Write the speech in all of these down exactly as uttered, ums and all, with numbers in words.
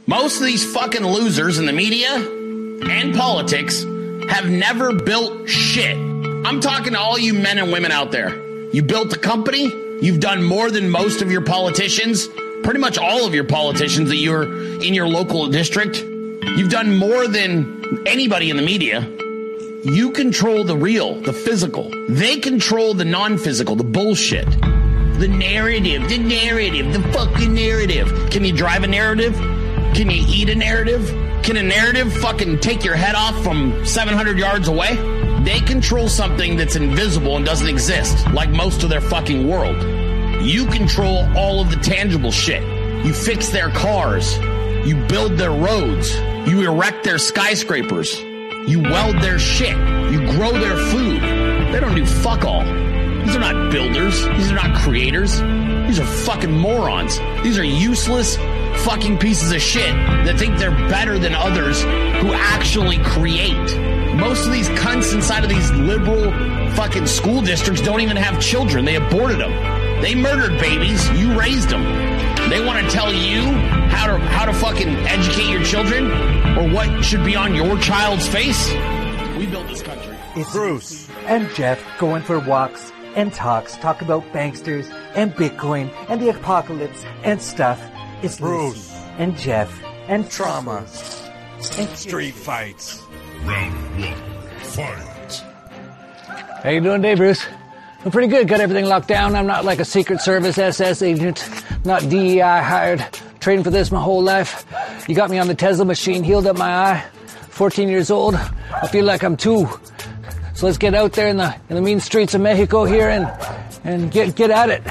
Most of these fucking losers in the media and politics have never built shit. I'm talking to all you men and women out there. You built a company. You've done more than most of your politicians. Pretty much all of your politicians that you're in your local district. You've done more than anybody in the media. You control the real, the physical. They control the non-physical, the bullshit. The narrative, the narrative, the fucking narrative. Can you drive a narrative? Can you eat a narrative? Can a narrative fucking take your head off from seven hundred yards away? They control something that's invisible and doesn't exist, like most of their fucking world. You control all of the tangible shit. You fix their cars. You build their roads. You erect their skyscrapers. You weld their shit. You grow their food. They don't do fuck all. These are not builders. These are not creators. These are fucking morons. These are useless fucking pieces of shit that think they're better than others who actually create. Most of these cunts inside of these liberal fucking school districts don't even have children. They aborted them. They murdered babies. You raised them. They want to tell you how to how to fucking educate your children or what should be on your child's face. We built this country. It's Bruce and Jeff going for walks and talks, talk about banksters and Bitcoin and the apocalypse and stuff. It's Bruce Lucy and Jeff and trauma and street fights. Round one, fight. How you doing today, Bruce? I'm pretty good. Got everything locked down. I'm not like a Secret Service S S agent, not D E I hired. Training for this my whole life. You got me on the Tesla machine, healed up my eye. fourteen years old. I feel like I'm two. So let's get out there in the in the mean streets of Mexico here and and get get at it.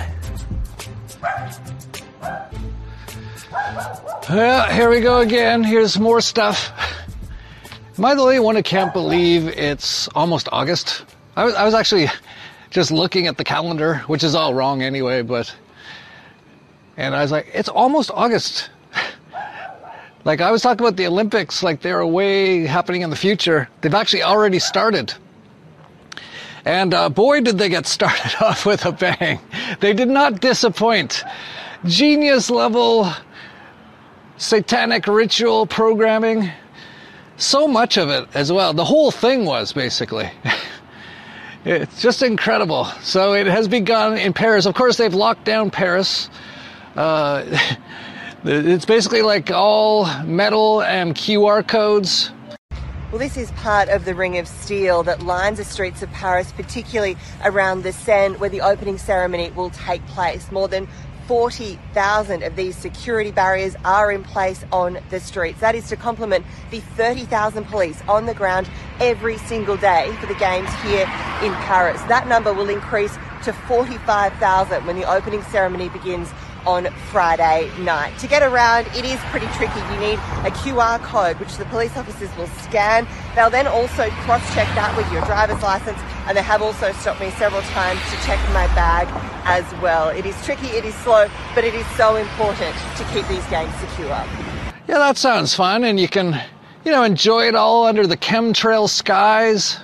Well, here we go again. Here's more stuff. Am I the only one who can't believe it's almost August? I was, I was actually just looking at the calendar, which is all wrong anyway, but... And I was like, it's almost August. Like, I was talking about the Olympics, like they're way happening in the future. They've actually already started. And uh, boy, did they get started off with a bang. They did not disappoint. Genius level satanic ritual programming. So much of it as well. The whole thing was, basically. It's just incredible. So it has begun in Paris. Of course, they've locked down Paris. Uh, it's basically like all metal and Q R codes. Well, this is part of the Ring of Steel that lines the streets of Paris, particularly around the Seine, where the opening ceremony will take place. More than forty thousand of these security barriers are in place on the streets. That is to complement the thirty thousand police on the ground every single day for the games here in Paris. That number will increase to forty-five thousand when the opening ceremony begins on Friday night. To get around, it is pretty tricky. You need a Q R code, which the police officers will scan. They'll then also cross-check that with your driver's license, and they have also stopped me several times to check my bag as well. It is tricky, it is slow, but it is so important to keep these games secure. Yeah, that sounds fun, and you can, you know, enjoy it all under the chemtrail skies.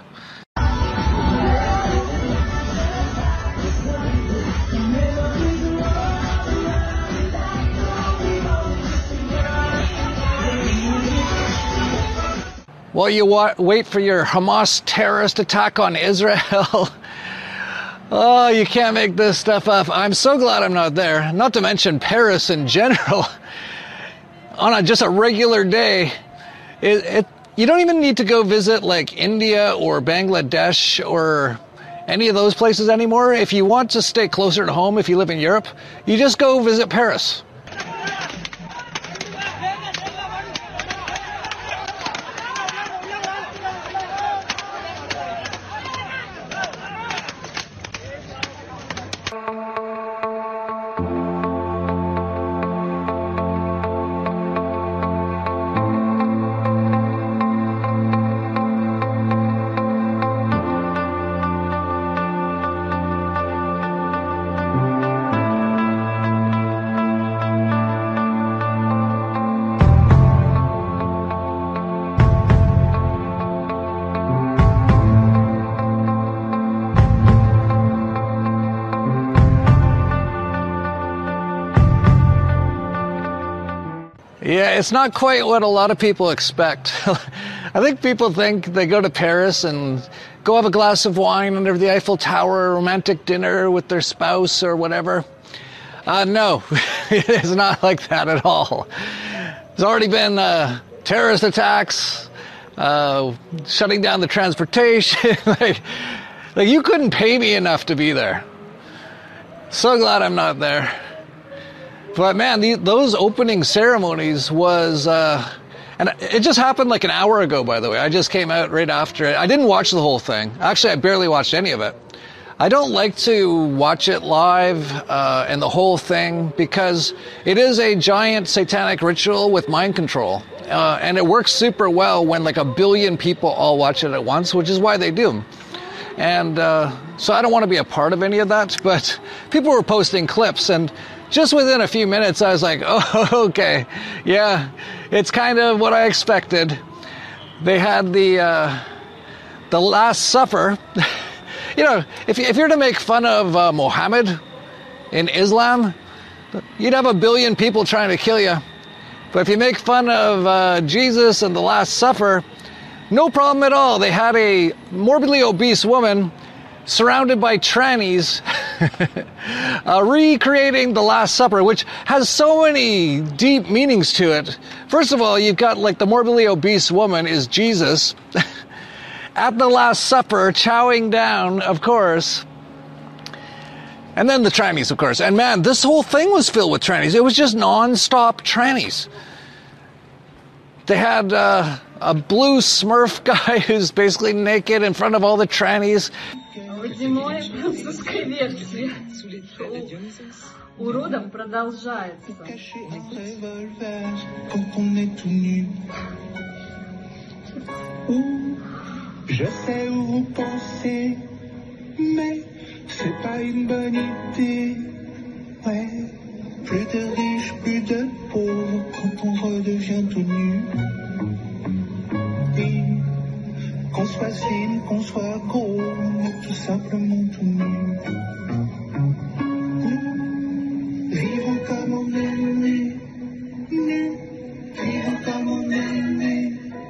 While you wa- wait for your Hamas terrorist attack on Israel. Oh, you can't make this stuff up. I'm so glad I'm not there. Not to mention Paris in general. On a, just a regular day, it, it, you don't even need to go visit like India or Bangladesh or any of those places anymore. If you want to stay closer to home, if you live in Europe, you just go visit Paris. yeah, it's not quite what a lot of people expect. I think people think they go to Paris and go have a glass of wine under the Eiffel Tower, a romantic dinner with their spouse or whatever. Uh, no, it is not like that at all. There's already been uh, terrorist attacks, uh, shutting down the transportation. like, like, you couldn't pay me enough to be there. So glad I'm not there. But man, the, those opening ceremonies was, uh, and it just happened like an hour ago, by the way. I just came out right after it. I didn't watch the whole thing. Actually, I barely watched any of it. I don't like to watch it live uh, and the whole thing because it is a giant satanic ritual with mind control. Uh, and it works super well when like a billion people all watch it at once, which is why they do. And uh, so I don't want to be a part of any of that, but people were posting clips, and just within a few minutes I was like, oh, okay, yeah, it's kind of what I expected. They had the, uh, the Last Supper. You know, if, if you're to make fun of uh, Muhammad in Islam, you'd have a billion people trying to kill you. But if you make fun of uh, Jesus and the Last Supper, no problem at all. They had a morbidly obese woman surrounded by trannies uh, recreating the Last Supper, which has so many deep meanings to it. First of all, you've got like the morbidly obese woman is Jesus at the Last Supper, chowing down, of course. And then the trannies, of course. And man, this whole thing was filled with trannies. It was just non-stop trannies. They had uh, a blue Smurf guy who's basically naked in front of all the trannies. Уродом продолжается. Je sais où vous pensez, mais c'est pas une bonne idée. Ouais, plus de riches, plus de pauvres quand on redevient tout nu. Oui, qu'on soit slim, qu'on soit gros, on est tout simplement tout nu. Nous vivons comme on est né, nus, vivons comme on est né.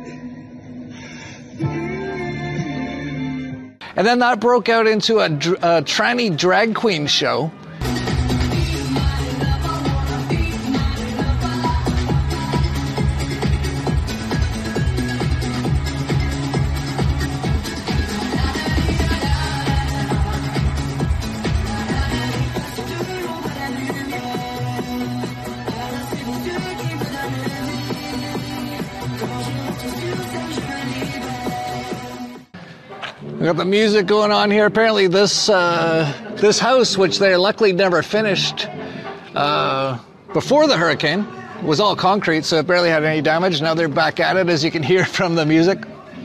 And then that broke out into a, a tranny drag queen show. We got the music going on here. Apparently this uh, this house, which they luckily never finished uh, before the hurricane, was all concrete, so it barely had any damage. Now they're back at it, as you can hear from the music.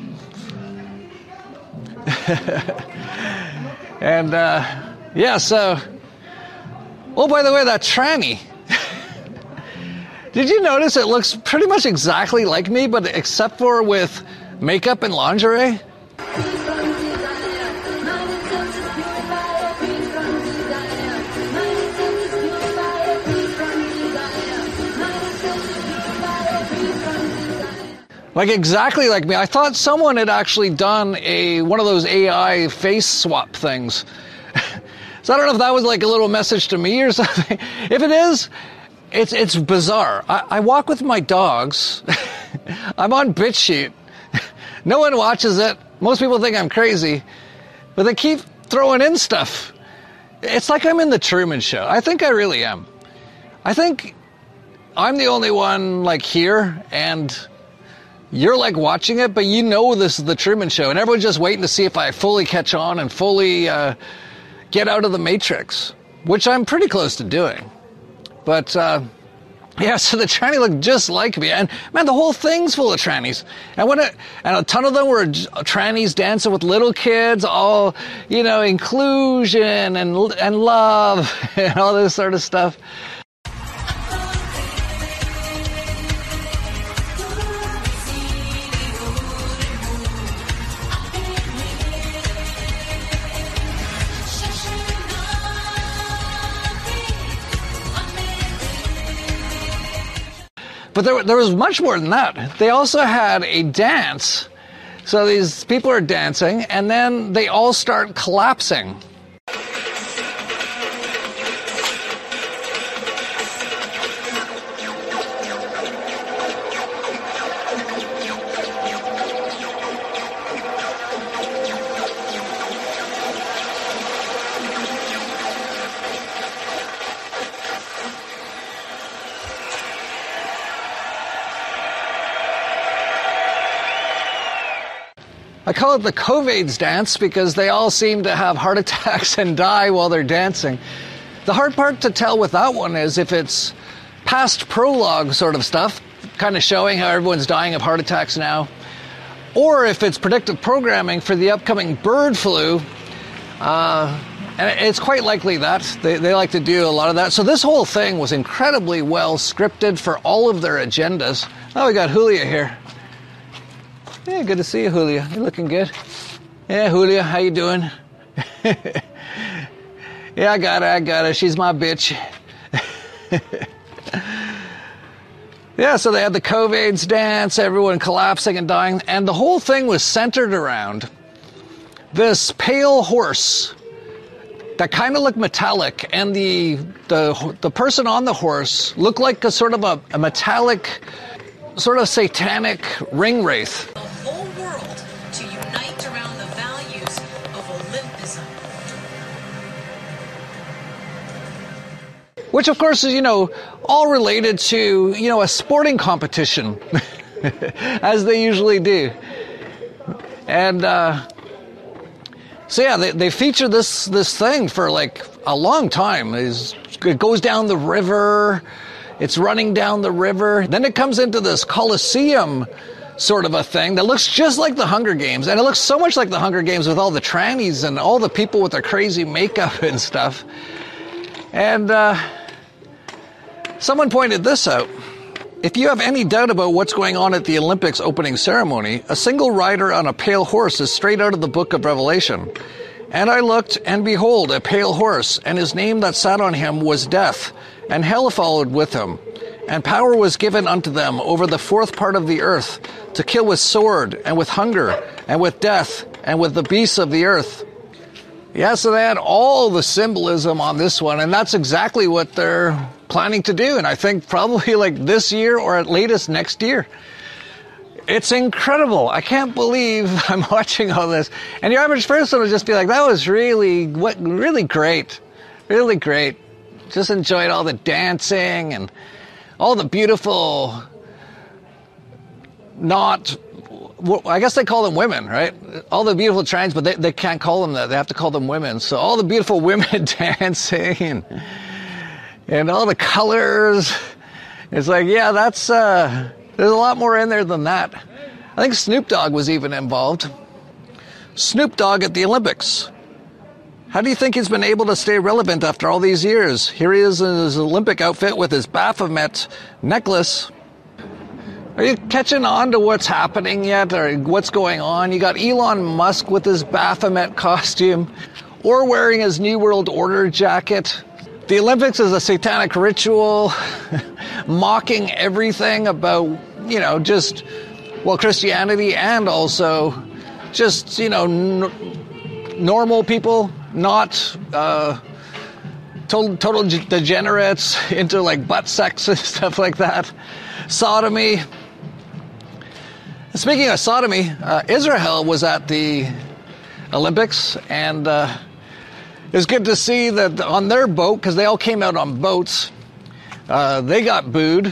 And uh, yeah, so... Oh, by the way, that tranny. Did you notice it looks pretty much exactly like me, but except for with makeup and lingerie? Like exactly like me. I thought someone had actually done a one of those A I face swap things. So I don't know if that was like a little message to me or something. If it is, it's it's bizarre. I, I walk with my dogs. I'm on BitChute. No one watches it. Most people think I'm crazy, but they keep throwing in stuff. It's like I'm in the Truman Show. I think I really am. I think I'm the only one like here, and you're like watching it, but you know this is the Truman Show, and everyone's just waiting to see if I fully catch on and fully uh, get out of the Matrix, which I'm pretty close to doing. But uh, yeah, so the tranny looked just like me, and man, the whole thing's full of trannies. And when it, and a ton of them were trannies dancing with little kids, all, you know, inclusion and and love and all this sort of stuff. But there, there was much more than that. They also had a dance. So these people are dancing, and then they all start collapsing. I call it the COVID's dance because they all seem to have heart attacks and die while they're dancing. The hard part to tell with that one is if it's past prologue sort of stuff, kind of showing how everyone's dying of heart attacks now, or if it's predictive programming for the upcoming bird flu. Uh, and it's quite likely that. They, they like to do a lot of that. So this whole thing was incredibly well scripted for all of their agendas. Oh, we got Julia here. Yeah, good to see you, Julia. You're looking good. Yeah, Julia, how you doing? Yeah, I got her, I got her. She's my bitch. Yeah, so they had the COVID's dance, everyone collapsing and dying, and the whole thing was centered around this pale horse that kind of looked metallic, and the the the person on the horse looked like a sort of a, a metallic, sort of satanic ring wraith. Which, of course, is, you know, all related to, you know, a sporting competition, as they usually do. And, uh, so yeah, they, they feature this, this thing for, like, a long time. It's, it goes down the river, it's running down the river, then it comes into this Colosseum sort of a thing that looks just like the Hunger Games, and it looks so much like the Hunger Games with all the trannies and all the people with their crazy makeup and stuff. And uh, someone pointed this out. If you have any doubt about what's going on at the Olympics opening ceremony, a single rider on a pale horse is straight out of the book of Revelation. And I looked, and behold, a pale horse, and his name that sat on him was Death, and hell followed with him. And power was given unto them over the fourth part of the earth, to kill with sword, and with hunger, and with death, and with the beasts of the earth. Yeah, so they had all the symbolism on this one, and that's exactly what they're planning to do. And I think probably like this year or at latest next year. It's incredible. I can't believe I'm watching all this. And your average person would just be like, that was really, what, really great. Really great. Just enjoyed all the dancing and all the beautiful, not... Well, I guess they call them women, right? All the beautiful trans, but they, they can't call them that. They have to call them women. So all the beautiful women dancing and, and all the colors. It's like, yeah, that's, uh, there's a lot more in there than that. I think Snoop Dogg was even involved. Snoop Dogg at the Olympics. How do you think he's been able to stay relevant after all these years? Here he is in his Olympic outfit with his Baphomet necklace. Are you catching on to what's happening yet, or what's going on? You got Elon Musk with his Baphomet costume, or wearing his New World Order jacket. The Olympics is a satanic ritual, mocking everything about, you know, just, well, Christianity and also just, you know, n- normal people, not uh, total, total degenerates into, like, butt sex and stuff like that. Sodomy. Speaking of sodomy, uh, Israel was at the Olympics, and uh, it was good to see that on their boat, because they all came out on boats, uh, they got booed.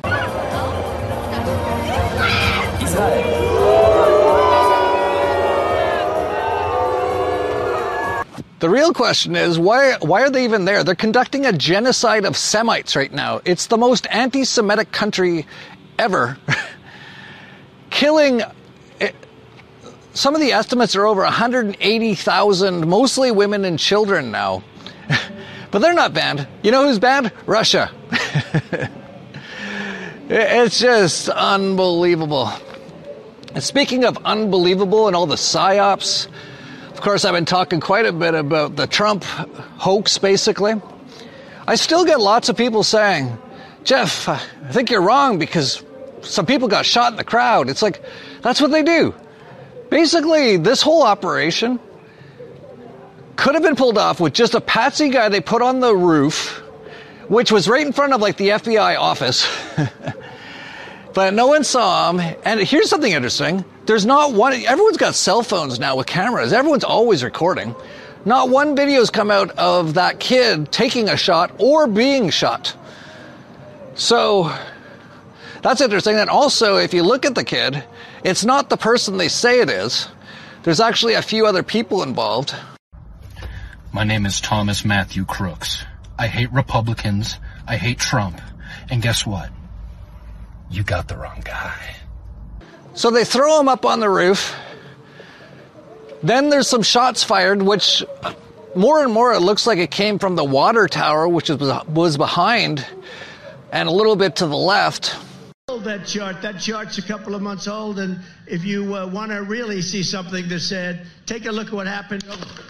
The real question is, why, why are they even there? They're conducting a genocide of Semites right now. It's the most anti-Semitic country ever. Killing, some of the estimates are over one hundred eighty thousand, mostly women and children now. But they're not banned. You know who's banned? Russia. It's just unbelievable. And speaking of unbelievable and all the psyops, of course, I've been talking quite a bit about the Trump hoax, basically. I still get lots of people saying, Jeff, I think you're wrong because some people got shot in the crowd. It's like, that's what they do. Basically, this whole operation could have been pulled off with just a patsy guy they put on the roof, which was right in front of like the F B I office. But no one saw him. And here's something interesting. There's not one, everyone's got cell phones now with cameras. Everyone's always recording. Not one video's come out of that kid taking a shot or being shot. So that's interesting. And also, if you look at the kid, it's not the person they say it is. There's actually a few other people involved. My name is Thomas Matthew Crooks. I hate Republicans. I hate Trump. And guess what? You got the wrong guy. So they throw him up on the roof. Then there's some shots fired, which more and more it looks like it came from the water tower, which was, was behind and a little bit to the left. That chart, that chart's a couple of months old, and if you uh, want to really see something that's sad, take a look at what happened.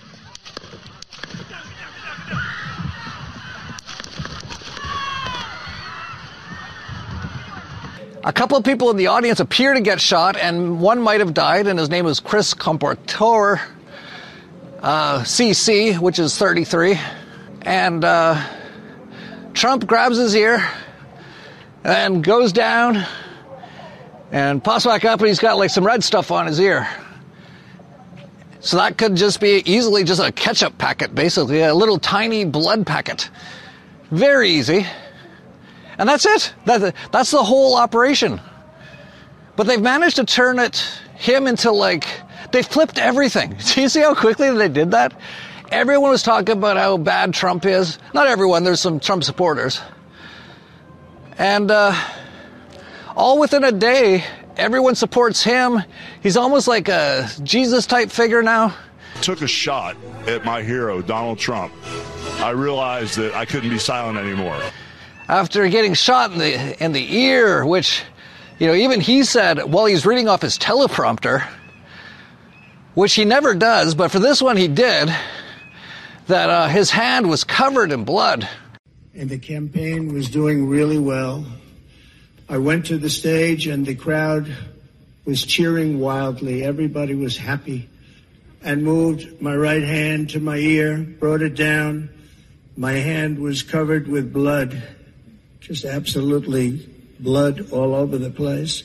A couple of people in the audience appear to get shot, and one might have died, and his name was Chris Comportor, uh, C C, which is thirty-three. And uh, Trump grabs his ear and goes down and pops back up, and he's got like some red stuff on his ear. So that could just be easily just a ketchup packet, basically, a little tiny blood packet. Very easy. And that's it. That, that's the whole operation. But they've managed to turn it, him into like, they flipped everything. Do you see how quickly they did that? Everyone was talking about how bad Trump is. Not everyone, there's some Trump supporters. And uh, all within a day, everyone supports him. He's almost like a Jesus-type figure now. Took a shot at my hero, Donald Trump. I realized that I couldn't be silent anymore. After getting shot in the in the ear, which, you know, even he said while he's reading off his teleprompter, which he never does, but for this one he did, that uh, his hand was covered in blood. And the campaign was doing really well. I went to the stage and the crowd was cheering wildly. Everybody was happy. And moved my right hand to my ear, brought it down. My hand was covered with blood. Just absolutely blood all over the place.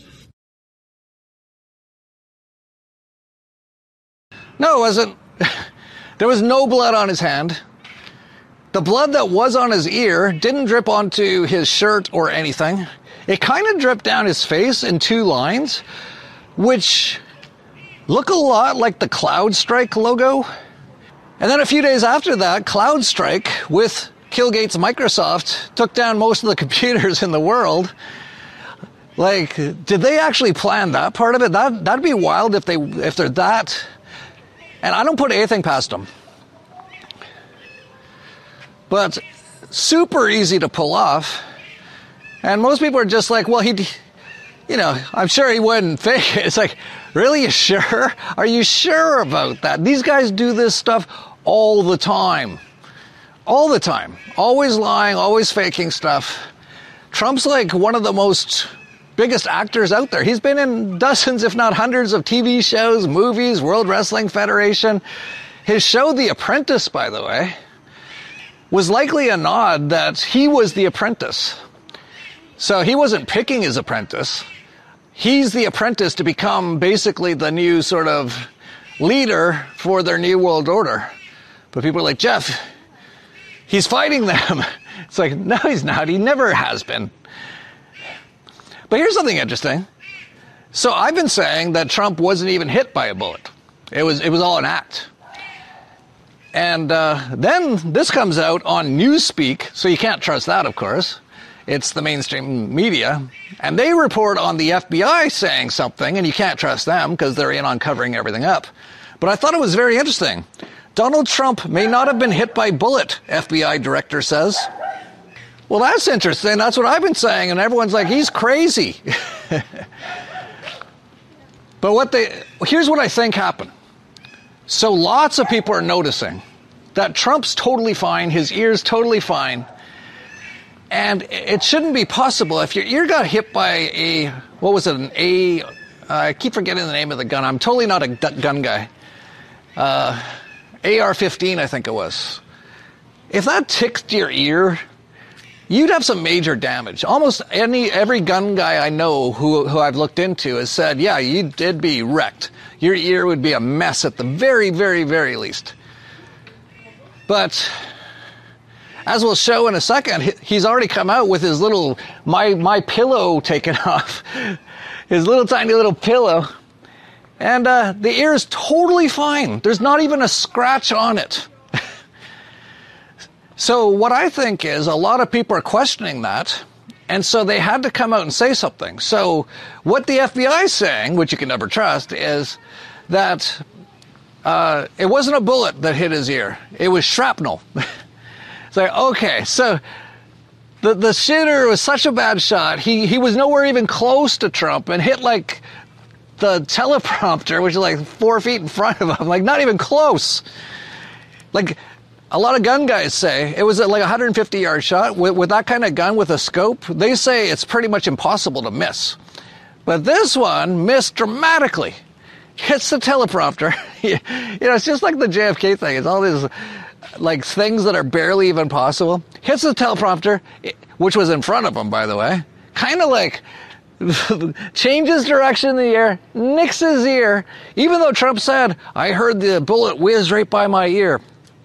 No, it wasn't. There was no blood on his hand. The blood that was on his ear didn't drip onto his shirt or anything. It kind of dripped down his face in two lines, which look a lot like the CloudStrike logo. And then a few days after that, CloudStrike, with Killgate's Microsoft, took down most of the computers in the world. Like, did they actually plan that part of it? That, that'd be wild if, they, if they're that... And I don't put anything past them. But super easy to pull off. And most people are just like, well, he, you know, I'm sure he wouldn't fake it. It's like, really, you sure? Are you sure about that? These guys do this stuff all the time. All the time. Always lying, always faking stuff. Trump's like one of the most biggest actors out there. He's been in dozens, if not hundreds, of T V shows, movies, World Wrestling Federation. His show, The Apprentice, by the way, was likely a nod that he was the apprentice. So he wasn't picking his apprentice. He's the apprentice to become basically the new sort of leader for their new world order. But people are like, Jeff, he's fighting them. It's like, no, he's not. He never has been. But here's something interesting. So I've been saying that Trump wasn't even hit by a bullet. It was, it was all an act. And uh, then this comes out on Newspeak, so you can't trust that, of course. It's the mainstream media. And they report on the F B I saying something, and you can't trust them because they're in on covering everything up. But I thought it was very interesting. Donald Trump may not have been hit by a bullet, F B I director says. Well, that's interesting. That's what I've been saying, and everyone's like, he's crazy. But what they, here's what I think happened. So lots of people are noticing that Trump's totally fine, his ear's totally fine. And it shouldn't be possible. If your ear got hit by a, what was it, an A, uh, I keep forgetting the name of the gun. I'm totally not a gun guy. Uh, A R fifteen, I think it was. If that ticked your ear, you'd have some major damage. Almost any every gun guy I know who who I've looked into has said, yeah, you did be wrecked. Your ear would be a mess at the very, very, very least. But as we'll show in a second, he's already come out with his little my my pillow taken off, his little tiny little pillow, and uh, the ear is totally fine. There's not even a scratch on it. So what I think is a lot of people are questioning that, and so they had to come out and say something. So what the F B I is saying, which you can never trust, is that uh, it wasn't a bullet that hit his ear. It was shrapnel. It's like, okay, so the the shooter was such a bad shot. He, he was nowhere even close to Trump and hit like the teleprompter, which is like four feet in front of him. Like not even close. Like... A lot of gun guys say it was like a one hundred fifty yard shot. With, with that kind of gun with a scope, they say it's pretty much impossible to miss. But this one missed dramatically. Hits the teleprompter. You know, it's just like the J F K thing. It's all these like things that are barely even possible. Hits the teleprompter, which was in front of him, by the way. Kind of like changes direction in the air, nicks his ear, even though Trump said, I heard the bullet whiz right by my ear.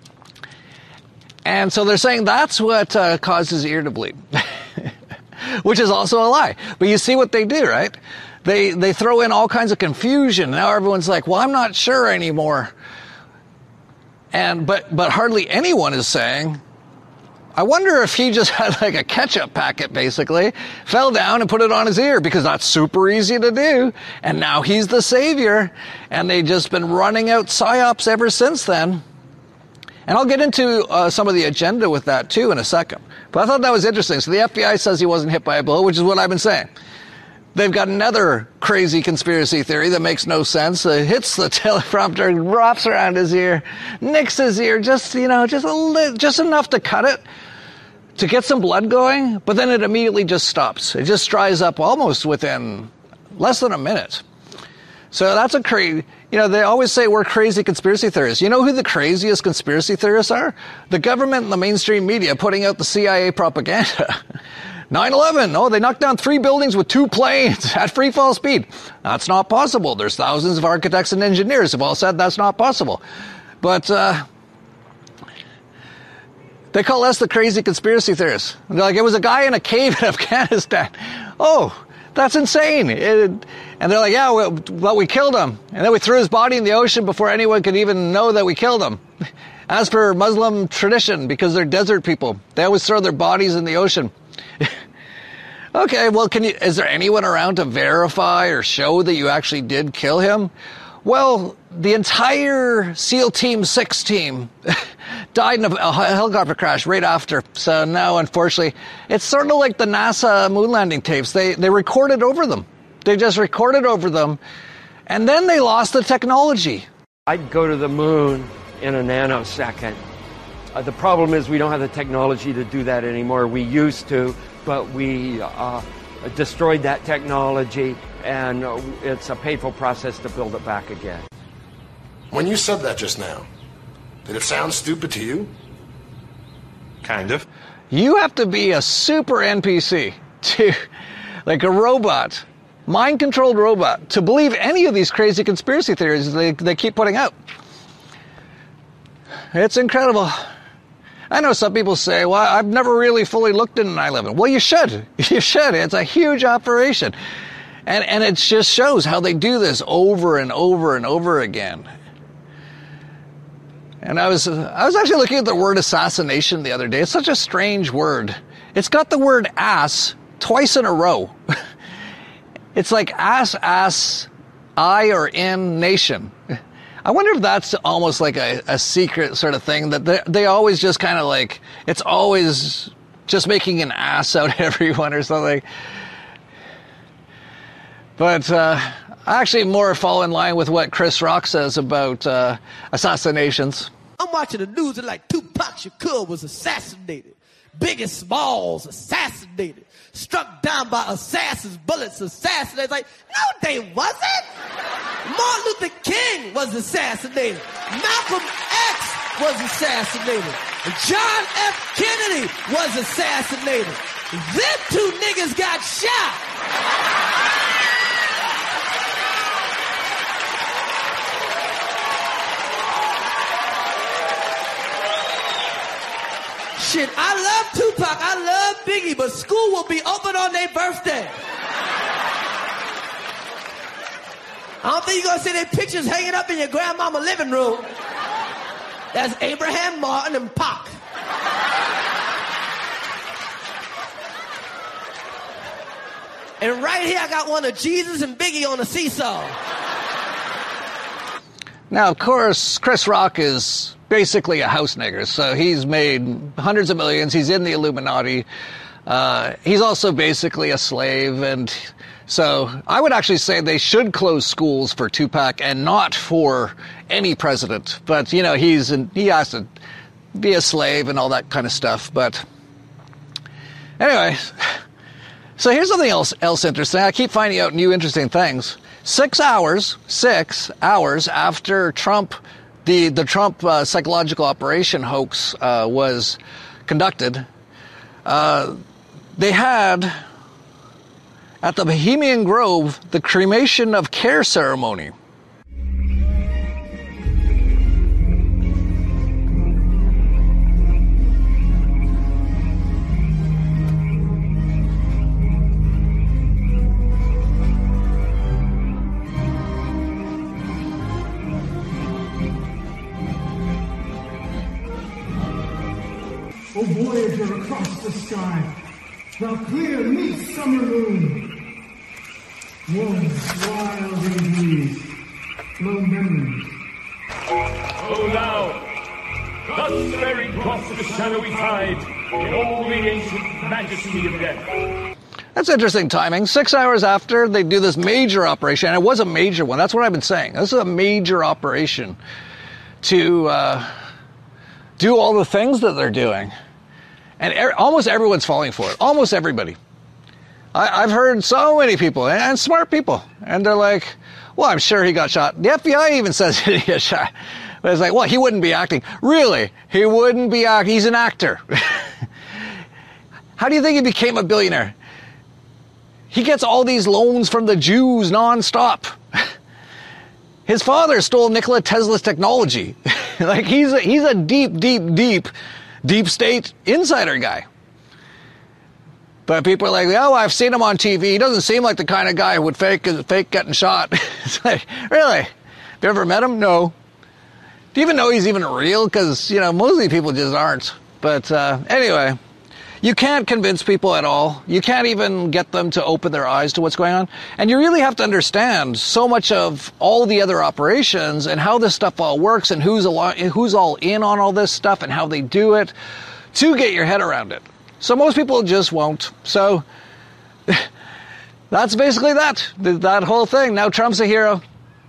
And so they're saying that's what uh, caused his ear to bleed, which is also a lie. But you see what they do, right? They they throw in all kinds of confusion. Now everyone's like, well, I'm not sure anymore. And but but hardly anyone is saying, I wonder if he just had like a ketchup packet, basically, fell down and put it on his ear, because that's super easy to do. And now he's the savior. And they've just been running out psyops ever since then. And I'll get into uh, some of the agenda with that, too, in a second. But I thought that was interesting. So the F B I says he wasn't hit by a bullet, which is what I've been saying. They've got another crazy conspiracy theory that makes no sense. It hits the teleprompter, wraps around his ear, nicks his ear, just, you know, just a li- just enough to cut it, to get some blood going, but then it immediately just stops. It just dries up almost within less than a minute. So that's a crazy... You know, they always say we're crazy conspiracy theorists. You know who the craziest conspiracy theorists are? The government and the mainstream media putting out the C I A propaganda. nine eleven, oh, they knocked down three buildings with two planes at free fall speed. That's not possible. There's thousands of architects and engineers who've all said that's not possible. But uh, they call us the crazy conspiracy theorists. They're like, it was a guy in a cave in Afghanistan. Oh, that's insane. It, and they're like, yeah, well, well, we killed him. And then we threw his body in the ocean before anyone could even know that we killed him. As per Muslim tradition, because they're desert people, they always throw their bodies in the ocean. Okay, well, can you, is there anyone around to verify or show that you actually did kill him? Well, the entire SEAL Team six team died in a, a helicopter crash right after. So now, unfortunately, it's sort of like the NASA moon landing tapes. They they recorded over them. They just recorded over them, and then they lost the technology. I'd go to the moon in a nanosecond. Uh, the problem is we don't have the technology to do that anymore. We used to, but we uh, destroyed that technology, and uh, it's a painful process to build it back again. When you said that just now, did it sound stupid to you? Kind of. You have to be a super N P C, to, like a robot, mind-controlled robot, to believe any of these crazy conspiracy theories they, they keep putting out. It's incredible. I know some people say, well, I've never really fully looked into nine eleven. Well, you should. You should. It's a huge operation. And and it just shows how they do this over and over and over again. And I was I was actually looking at the word assassination the other day. It's such a strange word. It's got the word ass twice in a row. It's like ass, ass, I or in nation. I wonder if that's almost like a, a secret sort of thing that they, they always just kind of like, it's always just making an ass out of everyone or something. But uh, I actually more fall in line with what Chris Rock says about uh, assassinations. I'm watching the news and like Tupac Shakur was assassinated. Biggie Smalls assassinated, struck down by assassins, bullets assassinated. Like, no, they wasn't. Martin Luther King was assassinated. Malcolm X was assassinated. John F. Kennedy was assassinated. Them two niggas got shot. Shit, I love Tupac, I love Biggie, but school will be open on their birthday. I don't think you're gonna see their pictures hanging up in your grandmama living room. That's Abraham, Martin, and Pac. And right here I got one of Jesus and Biggie on a seesaw. Now, of course, Chris Rock is basically a house nigger, so he's made hundreds of millions. He's in the Illuminati. Uh, he's also basically a slave, and so I would actually say they should close schools for Tupac and not for any president. But, you know, he's in, he has to be a slave and all that kind of stuff. But anyway, so here's something else, else interesting. I keep finding out new interesting things. Six hours, six hours after Trump, the, the Trump uh, psychological operation hoax uh, was conducted, uh, they had at the Bohemian Grove the cremation of care ceremony. O voyager across the sky, thou clear meet summer moon, warm, wild indeed, low memories. O thou, thus buried across the shadowy tide, in all the ancient majesty of death. That's interesting timing. Six hours after they do this major operation, and it was a major one. That's what I've been saying. This is a major operation to uh, do all the things that they're doing. And er- almost everyone's falling for it. Almost everybody. I- I've heard so many people, and, and smart people, and they're like, well, I'm sure he got shot. The F B I even says he got shot. But it's like, well, he wouldn't be acting. Really? He wouldn't be acting. He's an actor. How do you think he became a billionaire? He gets all these loans from the Jews nonstop. His father stole Nikola Tesla's technology. Like, he's a, he's a deep, deep, deep, deep state insider guy. But people are like, oh, I've seen him on T V. He doesn't seem like the kind of guy who would fake fake getting shot. It's like, really? Have you ever met him? No. Do you even know he's even real? Because, you know, mostly people just aren't. But uh, anyway, you can't convince people at all. You can't even get them to open their eyes to what's going on. And you really have to understand so much of all the other operations and how this stuff all works and who's, al- who's all in on all this stuff and how they do it to get your head around it. So most people just won't. So that's basically that, that whole thing. Now Trump's a hero.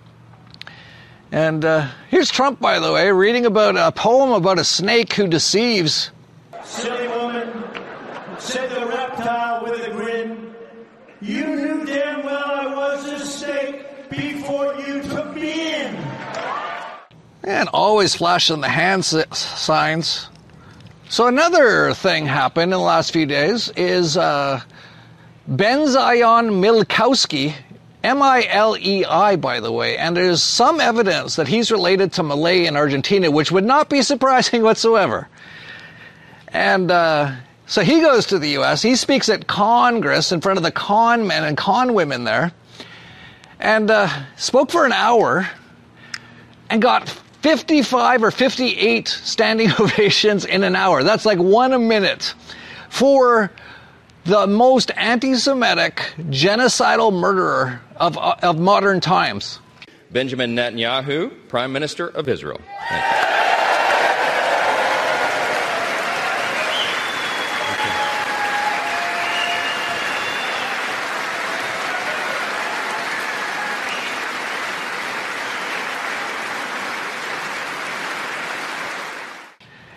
And uh, here's Trump, by the way, reading about a poem about a snake who deceives. Silly woman, said the reptile with a grin. You knew damn well I was a snake before you took me in. And always flashing the hand signs. So another thing happened in the last few days is uh, Ben Zion Milkowski, M I L E I, by the way, and there's some evidence that he's related to Milei in Argentina, which would not be surprising whatsoever. And uh, so he goes to the U S, he speaks at Congress in front of the con men and con women there, and uh, spoke for an hour and got fifty-five or fifty-eight standing ovations in an hour. That's like one a minute for the most anti-Semitic, genocidal murderer of, of modern times. Benjamin Netanyahu, Prime Minister of Israel. Thank you.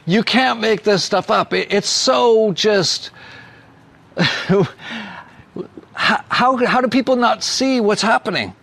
You can't make this stuff up. It, it's so just... how, how, how do people not see what's happening?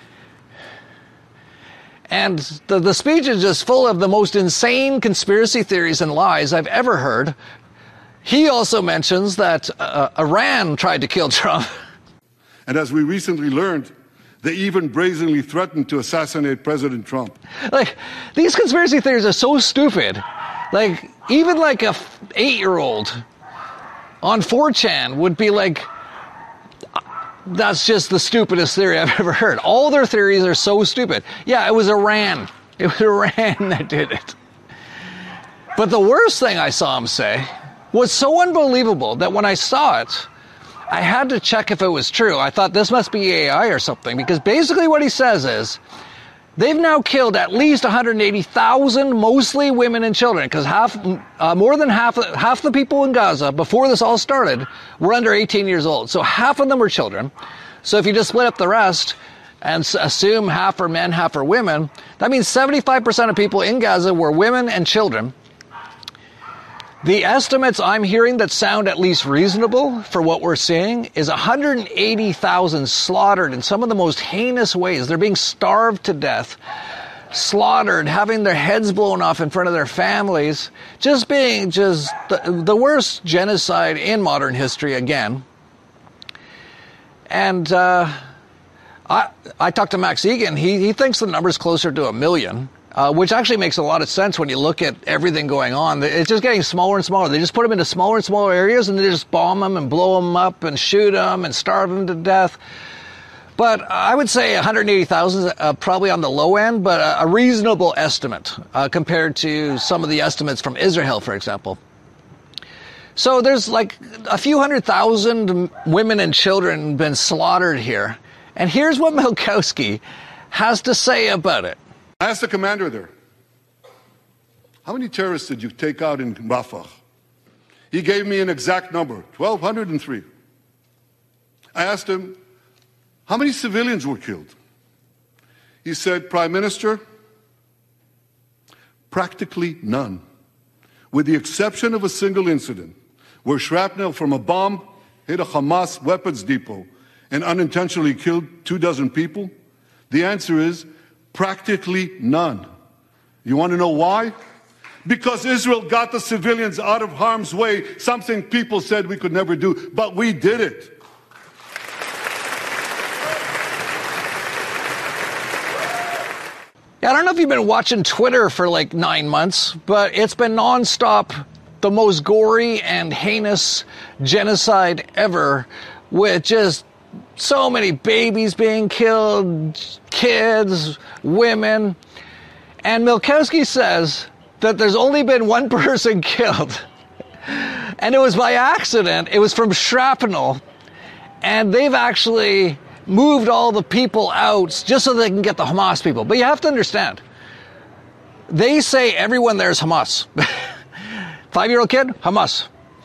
And the, the speech is just full of the most insane conspiracy theories and lies I've ever heard. He also mentions that uh, Iran tried to kill Trump. And as we recently learned, they even brazenly threatened to assassinate President Trump. Like, these conspiracy theories are so stupid. Like, even like a eight-year-old on four chan would be like, that's just the stupidest theory I've ever heard. All their theories are so stupid. Yeah, it was Iran. It was Iran that did it. But the worst thing I saw him say was so unbelievable that when I saw it, I had to check if it was true. I thought this must be A I or something, because basically what he says is, they've now killed at least one hundred eighty thousand, mostly women and children, because half, uh, more than half, half the people in Gaza, before this all started, were under eighteen years old. So half of them were children. So if you just split up the rest and assume half are men, half are women, that means seventy-five percent of people in Gaza were women and children. The estimates I'm hearing that sound at least reasonable for what we're seeing is one hundred eighty thousand slaughtered in some of the most heinous ways. They're being starved to death, slaughtered, having their heads blown off in front of their families, just being just the, the worst genocide in modern history again. And uh, I, I talked to Max Egan. He, he thinks the number's closer to a million. Uh, which actually makes a lot of sense when you look at everything going on. It's just getting smaller and smaller. They just put them into smaller and smaller areas, and they just bomb them and blow them up and shoot them and starve them to death. But I would say one hundred eighty thousand is uh, probably on the low end, but a, a reasonable estimate uh, compared to some of the estimates from Israel, for example. So there's like a few hundred thousand women and children been slaughtered here. And here's what Milkowski has to say about it. I asked the commander there, how many terrorists did you take out in Rafah? He gave me an exact number, twelve oh three. I asked him, how many civilians were killed? He said, Prime Minister, practically none, with the exception of a single incident where shrapnel from a bomb hit a Hamas weapons depot and unintentionally killed two dozen people. The answer is, practically none. You want to know why? Because Israel got the civilians out of harm's way, something people said we could never do, but we did it. Yeah, I don't know if you've been watching Twitter for like nine months, but it's been nonstop the most gory and heinous genocide ever, with just so many babies being killed, kids, women. And Milkowski says that there's only been one person killed. And it was by accident. It was from shrapnel. And they've actually moved all the people out just so they can get the Hamas people. But you have to understand, they say everyone there is Hamas. Five-year-old kid, Hamas.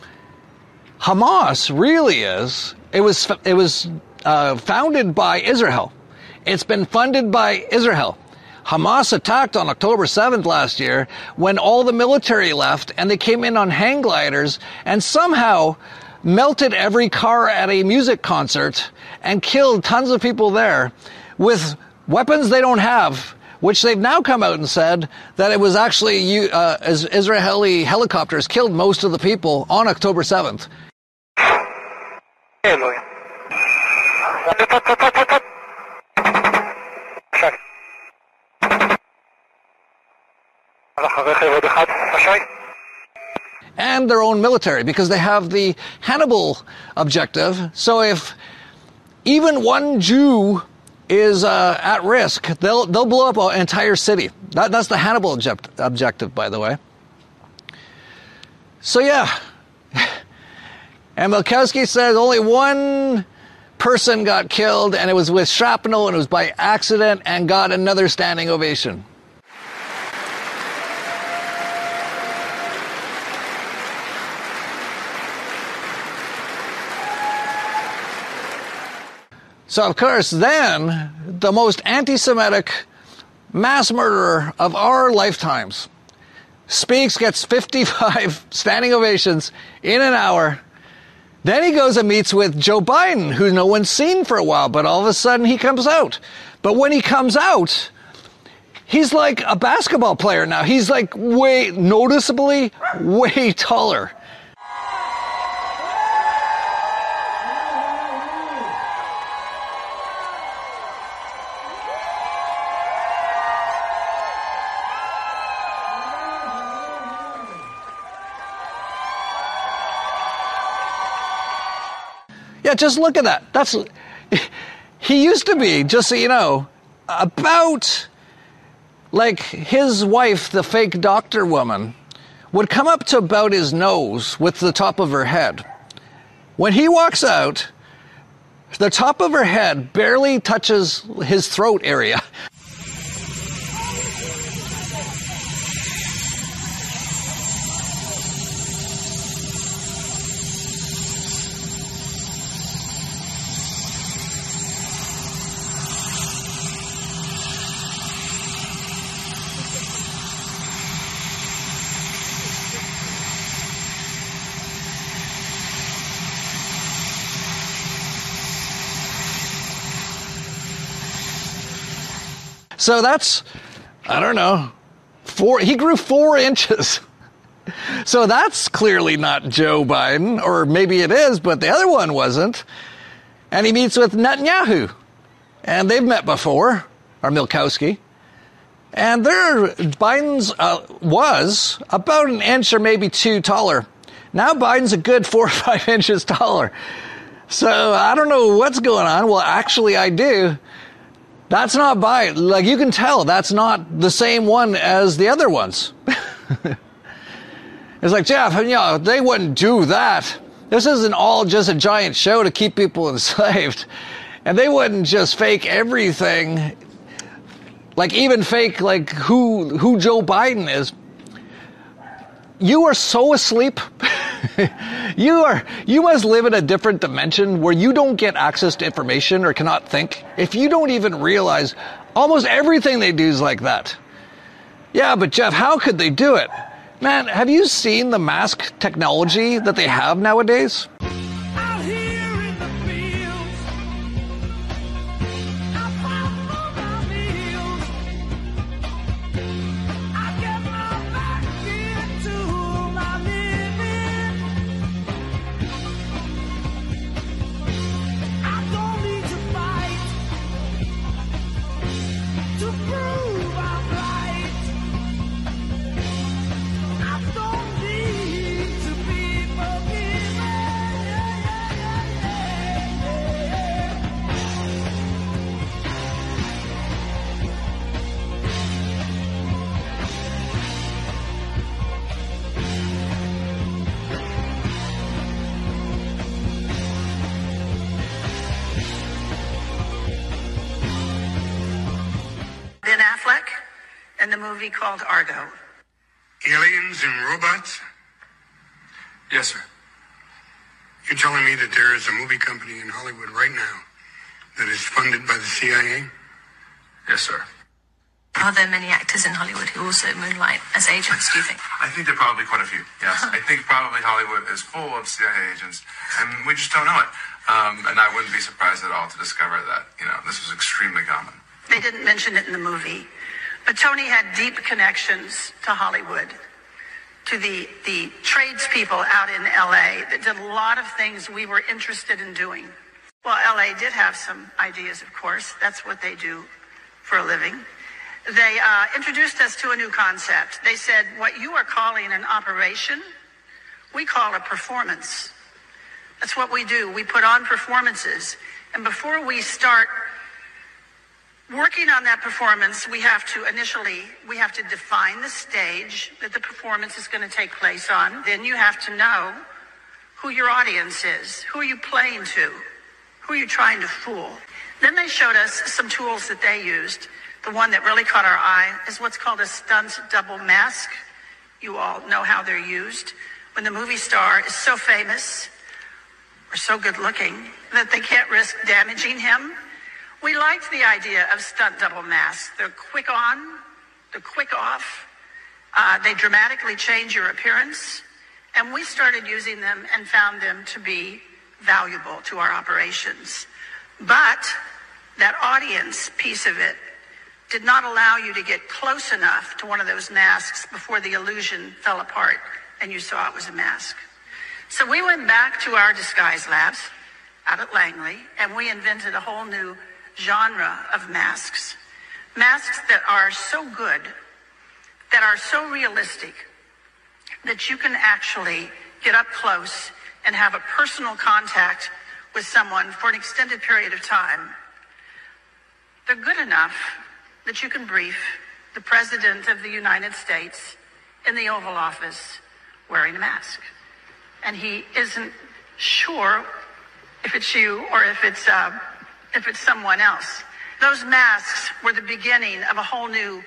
Hamas really is. It was it was uh, founded by Israel. It's been funded by Israel. Hamas attacked on October seventh last year when all the military left, and they came in on hang gliders and somehow melted every car at a music concert and killed tons of people there with weapons they don't have, which they've now come out and said that it was actually uh, Israeli helicopters killed most of the people on October seventh. And their own military, because they have the Hannibal objective. So if even one Jew is uh, at risk, they'll they'll blow up an entire city. That, that's the Hannibal object, objective, by the way. So yeah. And Milkowski says only one person got killed, and it was with shrapnel, and it was by accident, and got another standing ovation. So, of course, then, the most anti-Semitic mass murderer of our lifetimes, speaks, gets fifty-five standing ovations in an hour. Then he goes and meets with Joe Biden, who no one's seen for a while, but all of a sudden he comes out. But when he comes out, he's like a basketball player now. He's like way, noticeably way taller. Yeah, just look at that. That's, he used to be, just so you know, about, like, his wife, the fake doctor woman, would come up to about his nose with the top of her head. When he walks out, the top of her head barely touches his throat area. So that's, I don't know, four, he grew four inches. So that's clearly not Joe Biden, or maybe it is, but the other one wasn't. And he meets with Netanyahu. And they've met before, or Milkowski. And there, Biden's uh, was about an inch or maybe two taller. Now Biden's a good four or five inches taller. So I don't know what's going on. Well, actually I do. That's not Biden. Like, you can tell that's not the same one as the other ones. It's like, Jeff, you know, they wouldn't do that. This isn't all just a giant show to keep people enslaved. And they wouldn't just fake everything. Like, even fake, like, who, who Joe Biden is. You are so asleep. You are, you must live in a different dimension where you don't get access to information or cannot think. If you don't even realize almost everything they do is like that. Yeah, but Jeff, how could they do it? Man, have you seen the mask technology that they have nowadays? Ben Affleck in the movie called Argo. Aliens and robots? Yes, sir. You're telling me that there is a movie company in Hollywood right now that is funded by the C I A? Yes, sir. Are there many actors in Hollywood who also moonlight as agents, do you think? I think there are probably quite a few, yes. I think probably Hollywood is full of C I A agents, and we just don't know it. Um, and I wouldn't be surprised at all to discover that, you know, this was extremely common. They didn't mention it in the movie, but Tony had deep connections to Hollywood, to the, the tradespeople out in L A that did a lot of things we were interested in doing. Well, L A did have some ideas, of course. That's what they do for a living. They uh, introduced us to a new concept. They said, what you are calling an operation, we call a performance. That's what we do. We put on performances. And before we start working on that performance, we have to initially, we have to define the stage that the performance is going to take place on. Then you have to know who your audience is. Who are you playing to? Who are you trying to fool? Then they showed us some tools that they used. The one that really caught our eye is what's called a stunt double mask. You all know how they're used. When the movie star is so famous or so good looking that they can't risk damaging him, we liked the idea of stunt double masks. They're quick on, they're quick off. Uh, they dramatically change your appearance, and we started using them and found them to be valuable to our operations. But that audience piece of it did not allow you to get close enough to one of those masks before the illusion fell apart and you saw it was a mask. So we went back to our disguise labs out at Langley, and we invented a whole new genre of masks. Masks that are so good, that are so realistic, that you can actually get up close and have a personal contact with someone for an extended period of time. They're good enough that you can brief the President of the United States in the Oval Office wearing a mask. And he isn't sure if it's you or if it's uh, if it's someone else. Those masks were the beginning of a whole new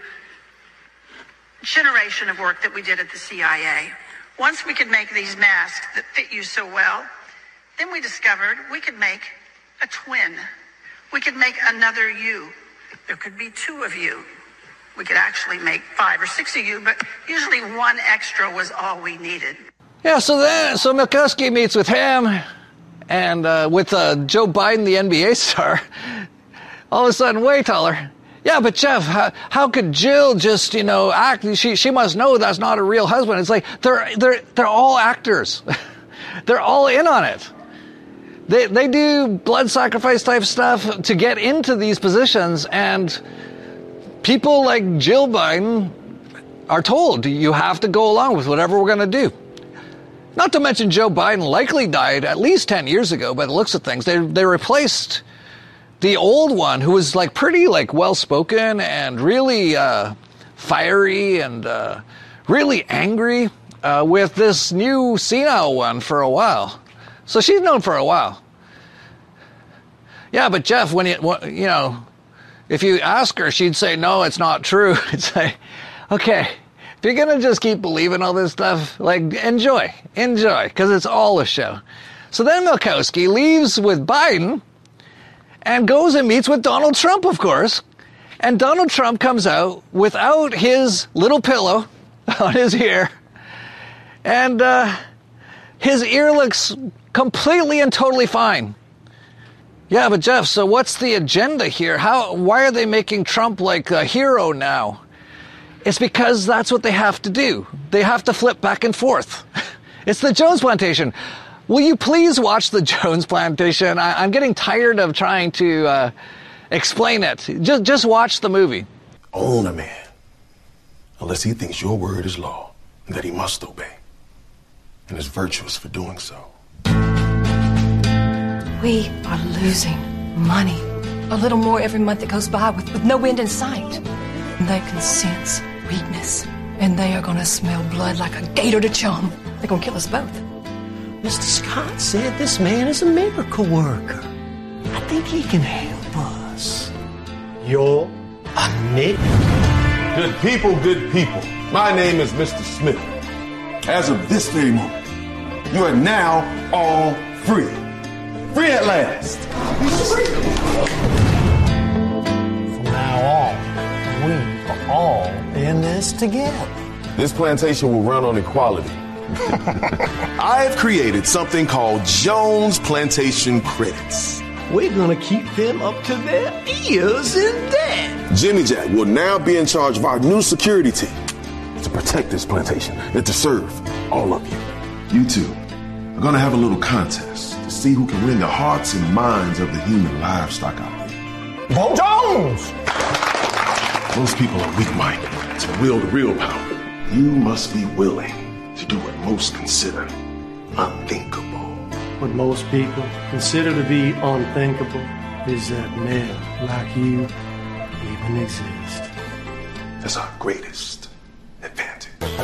generation of work that we did at the C I A. Once we could make these masks that fit you so well, then we discovered we could make a twin. We could make another you. There could be two of you. We could actually make five or six of you, but usually one extra was all we needed. Yeah, so then, so Mikulski meets with him and uh, with uh, Joe Biden, the N B A star. All of a sudden, way taller. Yeah, but Jeff, how, how could Jill just, you know, act? She she must know that's not a real husband. It's like they're they're they're all actors. They're all in on it. They they do blood sacrifice type stuff to get into these positions, and people like Jill Biden are told you have to go along with whatever we're going to do. Not to mention Joe Biden likely died at least ten years ago by the looks of things. They they replaced the old one, who was like pretty like well-spoken and really uh, fiery and uh, really angry, uh, with this new senile one for a while. So she's known for a while. Yeah, but Jeff, when you you know, if you ask her, she'd say no, it's not true. It's like, okay, if you're gonna just keep believing all this stuff, like enjoy, enjoy, because it's all a show. So then Mikulski leaves with Biden and goes and meets with Donald Trump, of course. And Donald Trump comes out without his little pillow on his ear. And uh, his ear looks completely and totally fine. Yeah, but Jeff, so what's the agenda here? How? Why are they making Trump like a hero now? It's because that's what they have to do. They have to flip back and forth. It's the Jones Plantation. Will you please watch the Jones Plantation? I, I'm getting tired of trying to uh, explain it. Just, just watch the movie. Own a man, unless he thinks your word is law and that he must obey, and is virtuous for doing so. We are losing money. A little more every month that goes by with, with no end in sight. And they can sense weakness, and they are going to smell blood like a gator to chum. They're going to kill us both. Mister Scott said this man is a miracle worker. I think he can help us. You're a Nick? Good people, good people. My name is Mister Smith. As of this very moment, you are now all free. Free at last. From now on, we are all in this together. This plantation will run on equality. I have created something called Jones Plantation Credits. We're gonna keep them up to their ears in debt. Jimmy Jack will now be in charge of our new security team to protect this plantation and to serve all of you. You two are gonna have a little contest to see who can win the hearts and minds of the human livestock out there. Bo Jones! Most people are weak-minded to wield real power. You must be willing to do what most consider unthinkable. What most people consider to be unthinkable is that men like you even exist. That's our greatest advantage.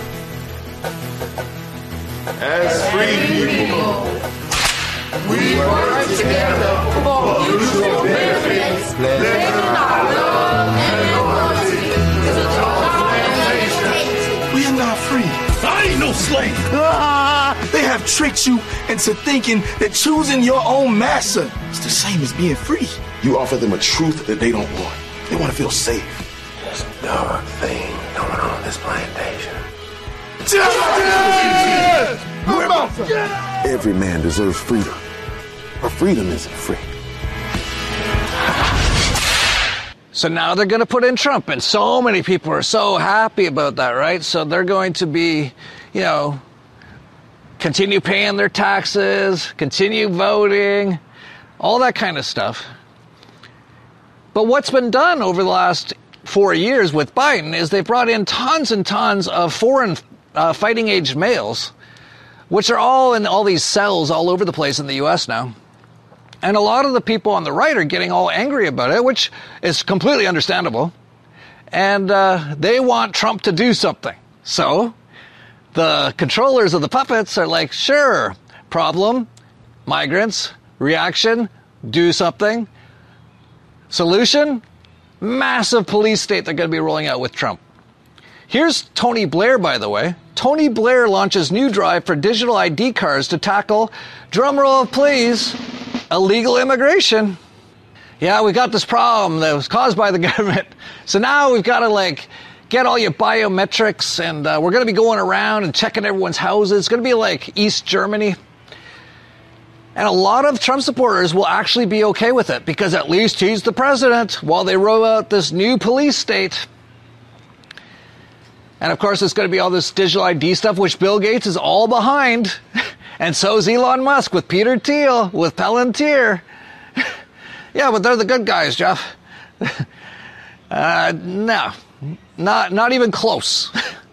As free people, we work together for mutual benefits, living our love and loyalty to the Jones Plantation. We are not free. I ain't no slave. Ah, they have tricked you into thinking that choosing your own master is the same as being free. You offer them a truth that they don't want. They want to feel safe. There's a dark thing going on in this plantation. Justice! Every man deserves freedom, but freedom isn't free. So now they're going to put in Trump, and so many people are so happy about that, right? So they're going to be, you know, continue paying their taxes, continue voting, all that kind of stuff. But what's been done over the last four years with Biden is they've brought in tons and tons of foreign uh, fighting-age males, which are all in all these cells all over the place in the U S now. And a lot of the people on the right are getting all angry about it, which is completely understandable. And uh, they want Trump to do something. So the controllers of the puppets are like, sure, problem, migrants, reaction, do something. Solution, massive police state they're going to be rolling out with Trump. Here's Tony Blair, by the way. Tony Blair launches new drive for digital I D cards to tackle, drumroll please, illegal immigration. Yeah, we got this problem that was caused by the government. So now we've got to, like, get all your biometrics, and uh, we're going to be going around and checking everyone's houses. It's going to be like East Germany. And a lot of Trump supporters will actually be okay with it because at least he's the president while they roll out this new police state. And of course, it's going to be all this digital I D stuff, which Bill Gates is all behind. And so is Elon Musk with Peter Thiel, with Palantir. Yeah, but they're the good guys, Jeff. uh, no, not, not even close.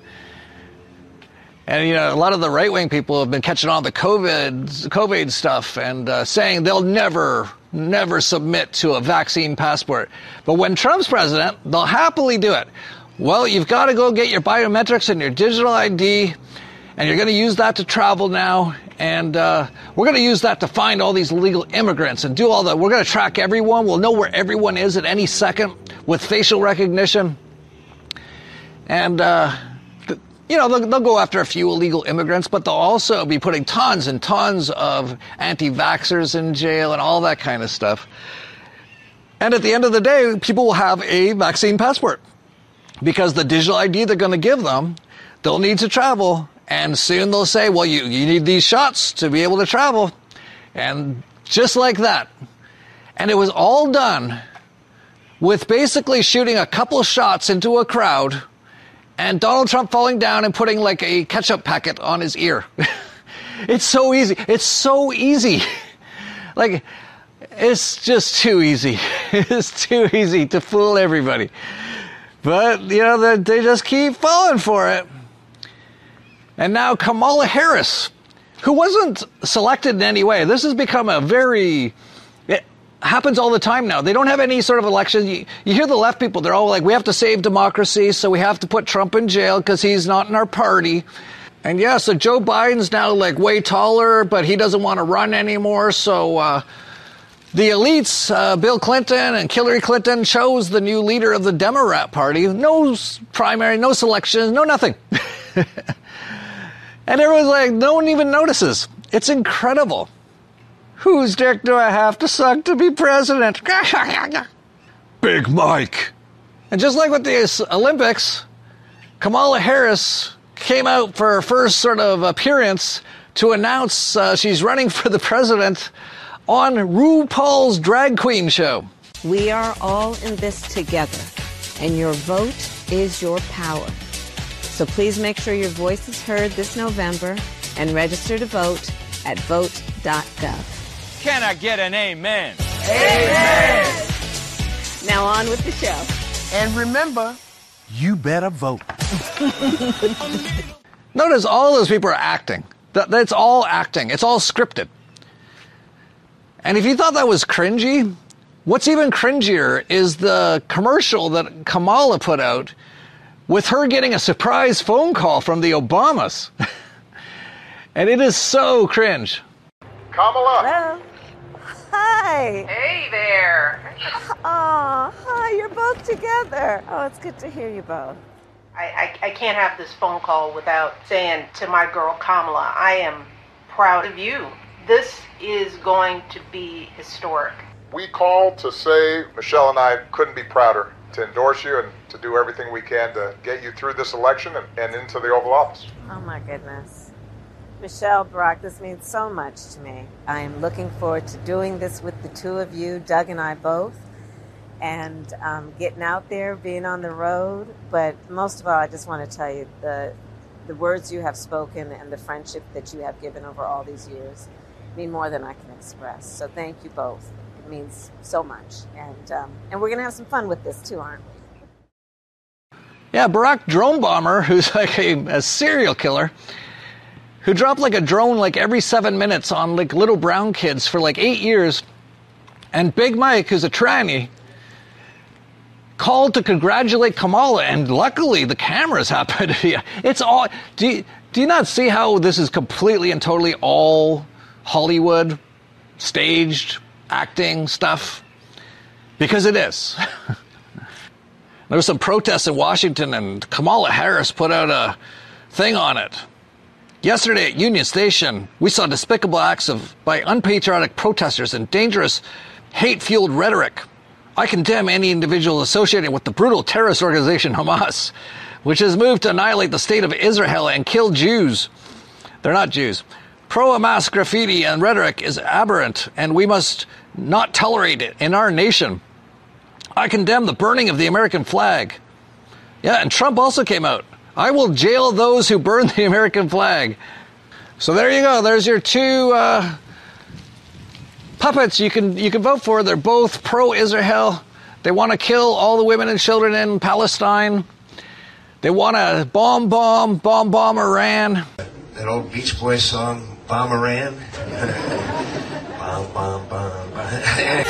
And, you know, a lot of the right-wing people have been catching on the COVID, COVID stuff and uh, saying they'll never, never submit to a vaccine passport. But when Trump's president, they'll happily do it. Well, you've got to go get your biometrics and your digital I D, and you're going to use that to travel now. And uh, we're going to use that to find all these illegal immigrants and do all that. We're going to track everyone. We'll know where everyone is at any second with facial recognition. And... Uh, You know, they'll, they'll go after a few illegal immigrants, but they'll also be putting tons and tons of anti-vaxxers in jail and all that kind of stuff. And at the end of the day, people will have a vaccine passport because the digital I D they're going to give them, they'll need to travel. And soon they'll say, well, you, you need these shots to be able to travel. And just like that. And it was all done with basically shooting a couple shots into a crowd and Donald Trump falling down and putting like a ketchup packet on his ear. It's so easy. It's so easy. Like, it's just too easy. It's too easy to fool everybody. But, you know, they, they just keep falling for it. And now Kamala Harris, who wasn't selected in any way. This has become a very... It happens all the time now. They don't have any sort of election. You, you hear the left people, they're all like, we have to save democracy, so we have to put Trump in jail because he's not in our party. And yeah, so Joe Biden's now like way taller, but he doesn't want to run anymore. So uh, the elites, uh, Bill Clinton and Hillary Clinton, chose the new leader of the Democrat Party. No primary, no selections, no nothing. And everyone's like, no one even notices. It's incredible. Whose dick do I have to suck to be president? Big Mike. And just like with the Olympics, Kamala Harris came out for her first sort of appearance to announce uh, she's running for the president on RuPaul's Drag Queen show. We are all in this together, and your vote is your power. So please make sure your voice is heard this November and register to vote at vote dot gov. Can I get an amen? Amen! Now on with the show. And remember, you better vote. Notice all those people are acting. That's all acting. It's all scripted. And if you thought that was cringy, what's even cringier is the commercial that Kamala put out with her getting a surprise phone call from the Obamas. And it is so cringe. Kamala. Hello. Hi. Hey there. Oh, hi, you're both together. Oh, it's good to hear you both. I, I, I can't have this phone call without saying to my girl Kamala, I am proud of you. This is going to be historic. We called to say Michelle and I couldn't be prouder to endorse you and to do everything we can to get you through this election and, and into the Oval Office. Oh my goodness. Michelle, Barack, this means so much to me. I am looking forward to doing this with the two of you, Doug and I both, and um, getting out there, being on the road. But most of all, I just want to tell you the the words you have spoken and the friendship that you have given over all these years mean more than I can express. So thank you both. It means so much. And um, and we're going to have some fun with this too, aren't we? Yeah, Barack Drone Bomber, who's like a, a serial killer, who dropped like a drone like every seven minutes on like little brown kids for like eight years. And Big Mike, who's a tranny, called to congratulate Kamala, and luckily the cameras happened. It's all. Do you, do you not see how this is completely and totally all Hollywood, staged, acting stuff? Because it is. There was some protests in Washington, and Kamala Harris put out a thing on it. Yesterday at Union Station, we saw despicable acts of by unpatriotic protesters and dangerous, hate-fueled rhetoric. I condemn any individual associated with the brutal terrorist organization Hamas, which has moved to annihilate the state of Israel and kill Jews. They're not Jews. Pro-Hamas graffiti and rhetoric is aberrant, and we must not tolerate it in our nation. I condemn the burning of the American flag. Yeah, and Trump also came out. I will jail those who burn the American flag. So there you go. There's your two uh, puppets you can you can vote for. They're both pro-Israel. They want to kill all the women and children in Palestine. They want to bomb, bomb, bomb, bomb Iran. That old Beach Boys song, Bomb Iran. Bomb, bomb, bomb, bomb.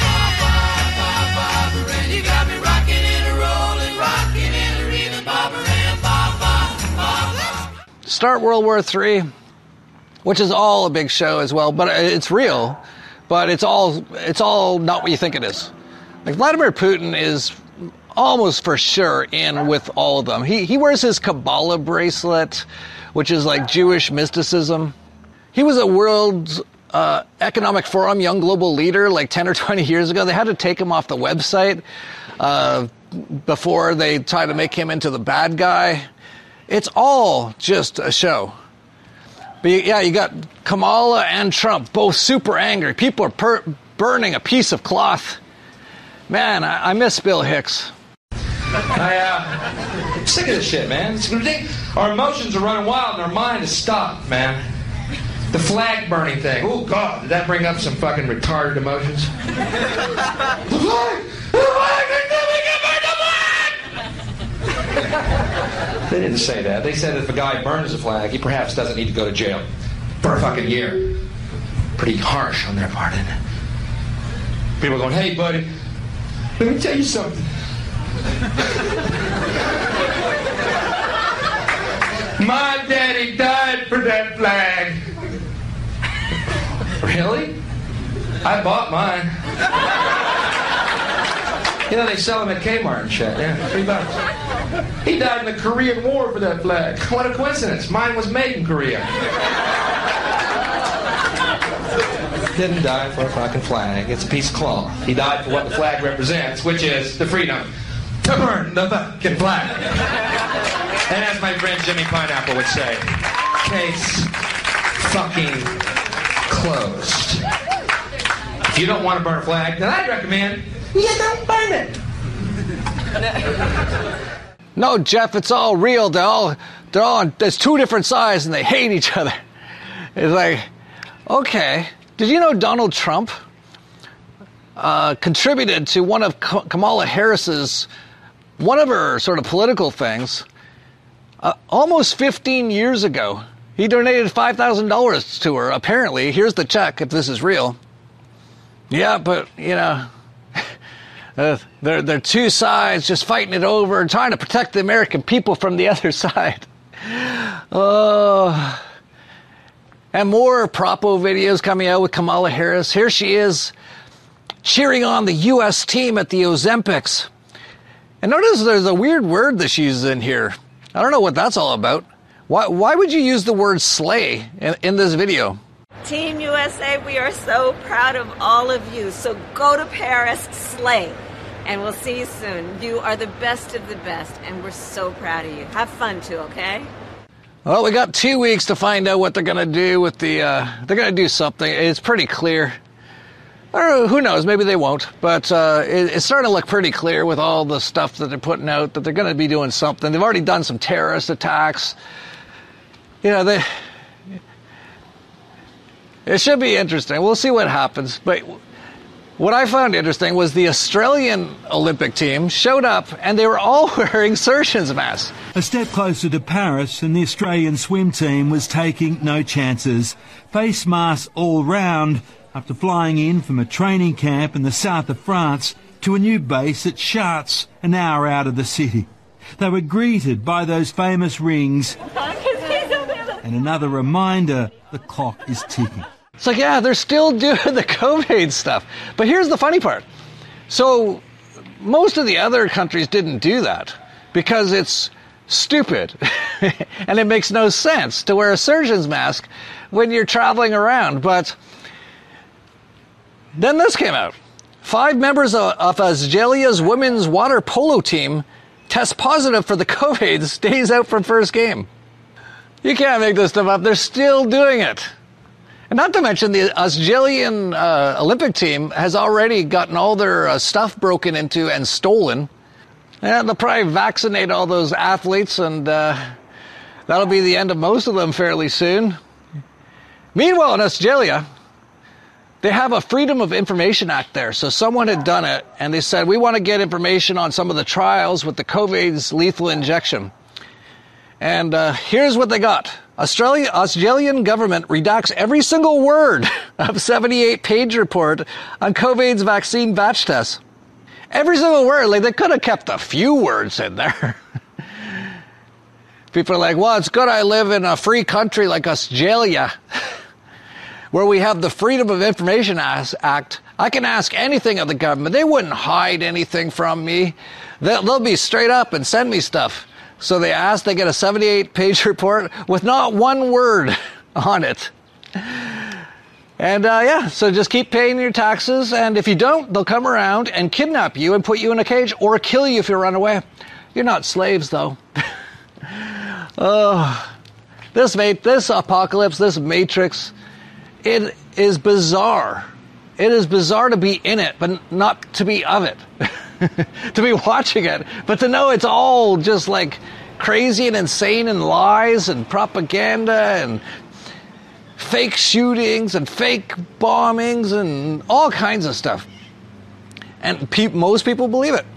You got me rocking and rolling, rocking and reeling, Bob Moran, Bob, Bob, Bob. Start World War Three, which is all a big show as well, but it's real, but it's all it's all not what you think it is. Like Vladimir Putin is almost for sure in with all of them. He he wears his Kabbalah bracelet, which is like Jewish mysticism. He was a World uh, Economic Forum Young Global Leader like ten or twenty years ago. They had to take him off the website uh, before they tried to make him into the bad guy. It's all just a show. But yeah, you got Kamala and Trump, both super angry. People are per- burning a piece of cloth. Man, I, I miss Bill Hicks. I, uh, I'm sick of this shit, man. It's ridiculous. Our emotions are running wild and our mind is stopped, man. The flag burning thing. Oh, God, did that bring up some fucking retarded emotions? The flag! The flag! They didn't say that. They said if a guy burns a flag, he perhaps doesn't need to go to jail for a fucking year. Pretty harsh on their part, isn't it? People going, hey, buddy, let me tell you something. My daddy died for that flag. Really? I bought mine. You know, they sell them at Kmart and shit. Yeah, three bucks. He died in the Korean War for that flag. What a coincidence. Mine was made in Korea. Didn't die for a fucking flag. It's a piece of cloth. He died for what the flag represents, which is the freedom to burn the fucking flag. And as my friend Jimmy Pineapple would say, case fucking closed. If you don't want to burn a flag, then I'd recommend you don't burn it. No, Jeff, it's all real. They're all, they're all, there's two different sides and they hate each other. It's like, okay. Did you know Donald Trump uh, contributed to one of Kamala Harris's, one of her sort of political things, uh, almost fifteen years ago? He donated five thousand dollars to her, apparently. Here's the check, if this is real. Yeah, but, you know, uh, they're, they're two sides just fighting it over and trying to protect the American people from the other side. Oh... And more Propo videos coming out with Kamala Harris. Here she is cheering on the U S team at the Ozempics. And notice there's a weird word that she's in here. I don't know what that's all about. Why, why would you use the word slay in, in this video? Team U S A, we are so proud of all of you. So go to Paris, slay. And we'll see you soon. You are the best of the best, and we're so proud of you. Have fun, too, okay? Well, we got two weeks to find out what they're going to do with the, uh, they're going to do something. It's pretty clear. Or who knows, maybe they won't. But uh, it, it's starting to look pretty clear with all the stuff that they're putting out that they're going to be doing something. They've already done some terrorist attacks. You know, they... It should be interesting. We'll see what happens. But what I found interesting was the Australian Olympic team showed up and they were all wearing surgeon's masks. A step closer to Paris, and the Australian swim team was taking no chances. Face masks all round after flying in from a training camp in the south of France to a new base at Chartres, an hour out of the city. They were greeted by those famous rings and another reminder the clock is ticking. It's like, yeah, they're still doing the COVID stuff. But here's the funny part. So most of the other countries didn't do that because it's stupid and it makes no sense to wear a surgeon's mask when you're traveling around. But then this came out. Five members of, of Australia's women's water polo team test positive for the COVID days out from first game. You can't make this stuff up. They're still doing it. And not to mention, the Australian uh, Olympic team has already gotten all their uh, stuff broken into and stolen. And they'll probably vaccinate all those athletes, and uh, that'll be the end of most of them fairly soon. Meanwhile, in Australia, they have a Freedom of Information Act there. So someone had done it, and they said, we want to get information on some of the trials with the COVID's lethal injection. And uh, here's what they got. Australia, Australian government redacts every single word of seventy-eight page report on COVID's vaccine batch tests. Every single word. Like, they could have kept a few words in there. People are like, well, it's good I live in a free country like Australia, where we have the Freedom of Information Act. I can ask anything of the government. They wouldn't hide anything from me. They'll, they'll be straight up and send me stuff. So they ask, they get a seventy-eight page report with not one word on it. And uh, yeah, so just keep paying your taxes, and if you don't, they'll come around and kidnap you and put you in a cage or kill you if you run away. You're not slaves, though. Oh, this ma- this apocalypse, this matrix, it is bizarre. It is bizarre to be in it, but not to be of it. To be watching it, but to know it's all just like crazy and insane and lies and propaganda and fake shootings and fake bombings and all kinds of stuff. And pe- most people believe it.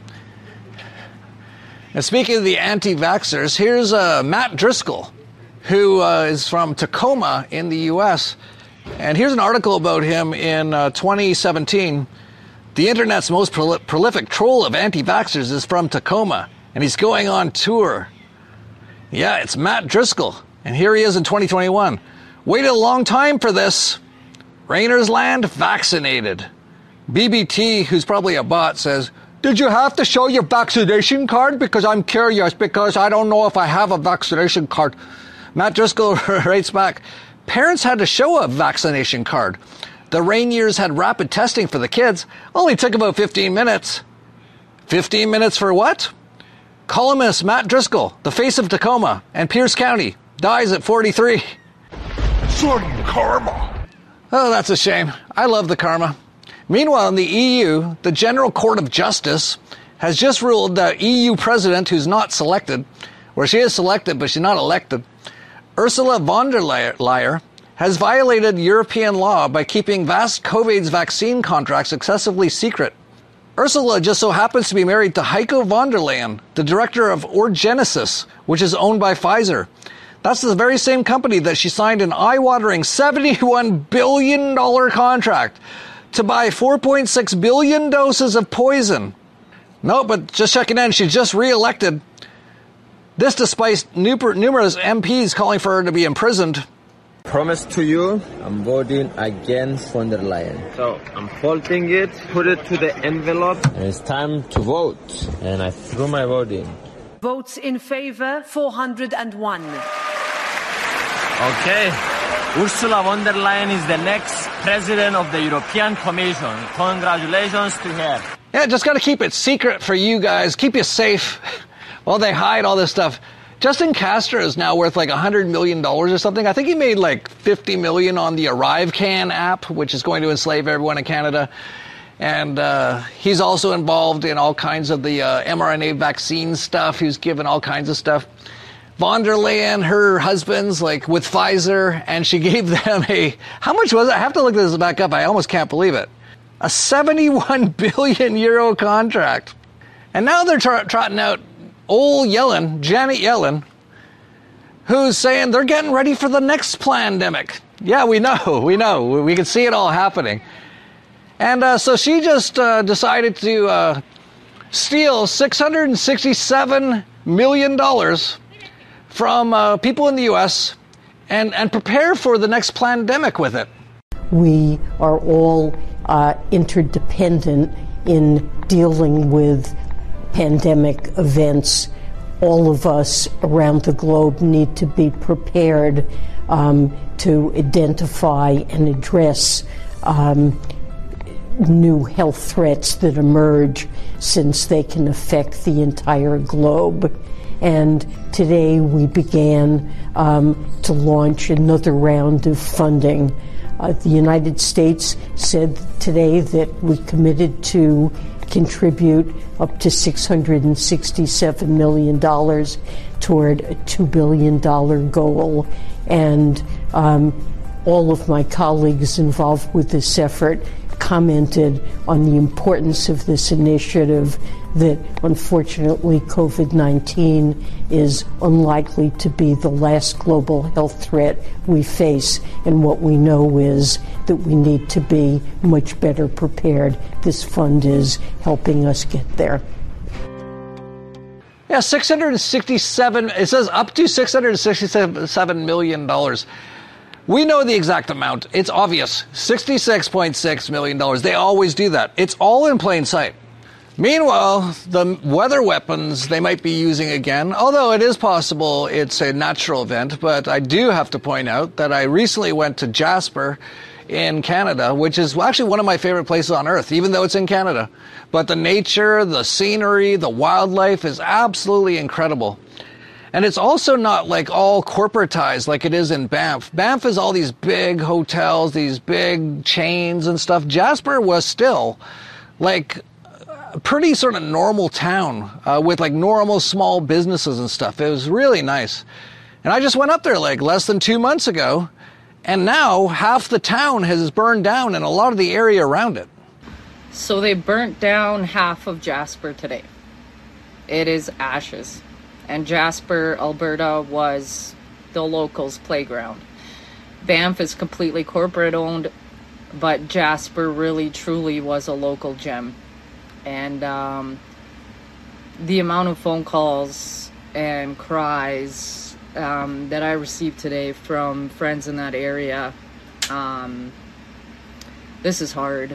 And speaking of the anti-vaxxers, here's uh, Matt Driscoll, who uh, is from Tacoma in the U S And here's an article about him in uh, twenty seventeen. The internet's most prol- prolific troll of anti-vaxxers is from Tacoma, and he's going on tour. Yeah, it's Matt Driscoll, and here he is in twenty twenty-one. Waited a long time for this. Rainer's Land vaccinated. B B T, who's probably a bot, says, did you have to show your vaccination card? Because I'm curious, because I don't know if I have a vaccination card. Matt Driscoll writes back, parents had to show a vaccination card. The Rainiers had rapid testing for the kids. Only took about fifteen minutes. fifteen minutes for what? Columnist Matt Driscoll, the face of Tacoma and Pierce County, dies at forty-three. Son, karma. Oh, that's a shame. I love the karma. Meanwhile, in the E U, the General Court of Justice has just ruled that E U president who's not selected, or she is selected but she's not elected, Ursula von der Leyen, has violated European law by keeping vast COVID's vaccine contracts excessively secret. Ursula just so happens to be married to Heiko von der Leyen, the director of Orgenesis, which is owned by Pfizer. That's the very same company that she signed an eye-watering seventy-one billion dollars contract to buy four point six billion doses of poison. No, but just checking in, she's just re-elected. This despite numerous M Ps calling for her to be imprisoned. Promise to you, I'm voting against von der Leyen. So I'm folding it, put it to the envelope. And it's time to vote. And I threw my vote in. Votes in favor, four hundred one. Okay. Ursula von der Leyen is the next president of the European Commission. Congratulations to her. Yeah, just got to keep it secret for you guys, keep you safe while they hide all this stuff. Justin Castro is now worth like one hundred million dollars or something. I think he made like fifty million dollars on the ArriveCan app, which is going to enslave everyone in Canada. And uh, he's also involved in all kinds of the uh, mRNA vaccine stuff. He's given all kinds of stuff. Von der Leyen, her husband's like with Pfizer, and she gave them a, how much was it? I have to look this back up. I almost can't believe it. A seventy-one billion euro contract. And now they're tra- trotting out old Yellen, Janet Yellen, who's saying they're getting ready for the next pandemic. Yeah, we know, we know. We can see it all happening. And uh, so she just uh, decided to uh, steal six hundred sixty-seven million dollars from uh, people in the U S and, and prepare for the next pandemic with it. We are all uh, interdependent in dealing with pandemic events. All of us around the globe need to be prepared um, to identify and address um, new health threats that emerge, since they can affect the entire globe. And today we began um, to launch another round of funding. Uh, the United States said today that we committed to contribute up to six hundred sixty-seven million dollars toward a two billion dollars goal. And um, all of my colleagues involved with this effort commented on the importance of this initiative, that unfortunately COVID nineteen is unlikely to be the last global health threat we face, and what we know is that we need to be much better prepared. This fund is helping us get there. Yeah, six hundred sixty-seven, it says up to six hundred sixty-seven million dollars. We know the exact amount. It's obvious. sixty-six point six million dollars. They always do that. It's all in plain sight. Meanwhile, the weather weapons they might be using again, although it is possible it's a natural event, but I do have to point out that I recently went to Jasper in Canada, which is actually one of my favorite places on Earth, even though it's in Canada. But the nature, the scenery, the wildlife is absolutely incredible. And it's also not like all corporatized like it is in Banff. Banff is all these big hotels, these big chains and stuff. Jasper was still like a pretty sort of normal town uh, with like normal small businesses and stuff. It was really nice. And I just went up there like less than two months ago, and now half the town has burned down and a lot of the area around it. So they burnt down half of Jasper today. It is ashes. And Jasper, Alberta was the locals' playground. Banff is completely corporate owned, but Jasper really truly was a local gem. And um, the amount of phone calls and cries um, that I received today from friends in that area, um, this is hard.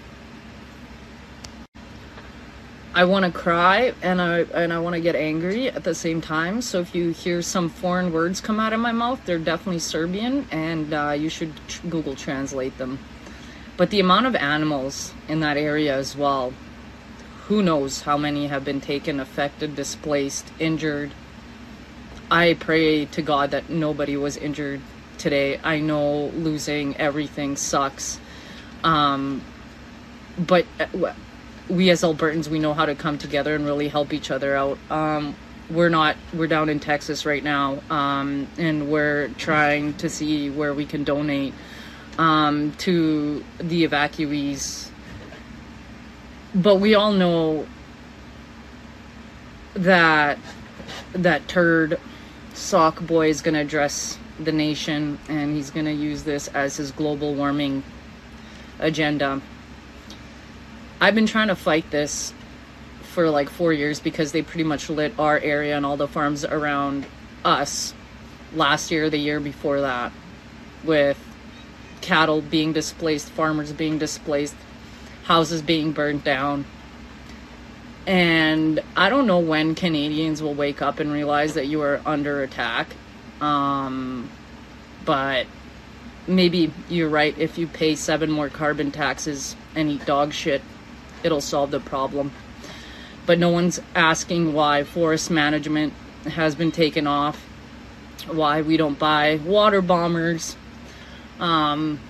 I want to cry and I and I want to get angry at the same time. So if you hear some foreign words come out of my mouth, they're definitely Serbian, and uh, you should tr- Google translate them. But the amount of animals in that area as well, who knows how many have been taken, affected, displaced, injured. I pray to God that nobody was injured today. I know losing everything sucks. Um, but... Uh, we as Albertans, we know how to come together and really help each other out. Um, we're not, we're down in Texas right now, um, and we're trying to see where we can donate um, to the evacuees. But we all know that that turd sock boy is going to address the nation, and he's going to use this as his global warming agenda. I've been trying to fight this for like four years because they pretty much lit our area and all the farms around us last year, the year before that, with cattle being displaced, farmers being displaced, houses being burnt down. And I don't know when Canadians will wake up and realize that you are under attack. Um, but maybe you're right. If you pay seven more carbon taxes and eat dog shit, it'll solve the problem. But no one's asking why forest management has been taken off, why we don't buy water bombers. Um,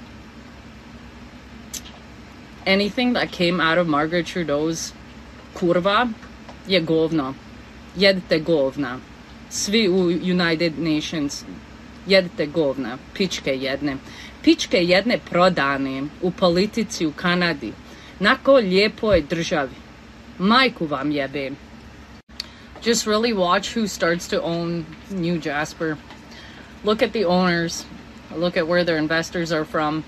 anything that came out of Margaret Trudeau's kurva je govna. Jedite govna. Svi u United Nations, jedite govna. Pičke jedne. Pičke jedne prodane u politici u Kanadi. Nako lijepoj državi. Majku vam jebe. Just really watch who starts to own New Jasper. Look at the owners. Look at where their investors are from.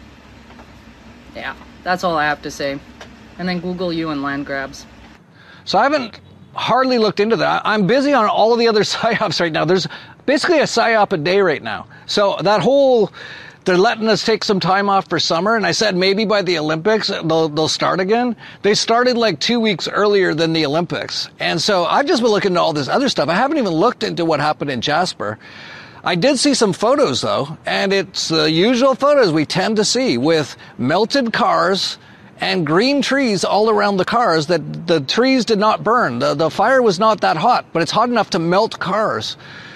Yeah, that's all I have to say. And then Google you and land grabs. So I haven't hardly looked into that. I'm busy on all of the other psyops right now. There's basically a psyop a day right now. So that whole, they're letting us take some time off for summer. And I said maybe by the Olympics, they'll, they'll start again. They started like two weeks earlier than the Olympics. And so I've just been looking into all this other stuff. I haven't even looked into what happened in Jasper. I did see some photos, though, and it's the usual photos we tend to see with melted cars and green trees all around the cars. That the trees did not burn. The, the fire was not that hot, but it's hot enough to melt cars.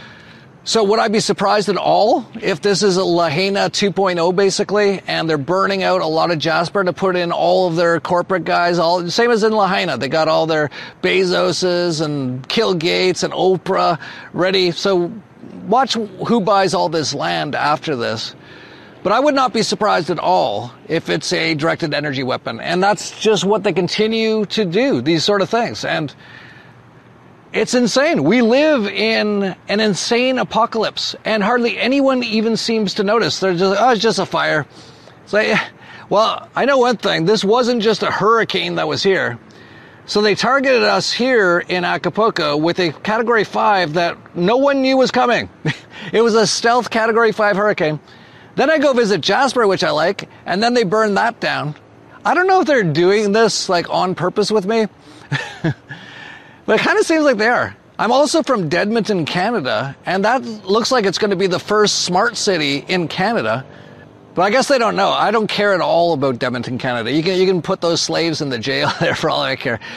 So would I be surprised at all if this is a Lahaina two point oh, basically, and they're burning out a lot of Jasper to put in all of their corporate guys, all same as in Lahaina. They got all their Bezoses and Bill Gates and Oprah ready. So watch who buys all this land after this. But I would not be surprised at all if it's a directed energy weapon. And that's just what they continue to do, these sort of things. And it's insane. We live in an insane apocalypse, and hardly anyone even seems to notice. They're just, oh, it's just a fire. It's like, well, I know one thing. This wasn't just a hurricane that was here. So they targeted us here in Acapulco with a Category five that no one knew was coming. It was a stealth Category five hurricane. Then I go visit Jasper, which I like, and then they burn that down. I don't know if they're doing this like on purpose with me, but it kind of seems like they are. I'm also from Edmonton, Canada, and that looks like it's going to be the first smart city in Canada. But I guess they don't know. I don't care at all about Edmonton, Canada. You can you can put those slaves in the jail there for all I care.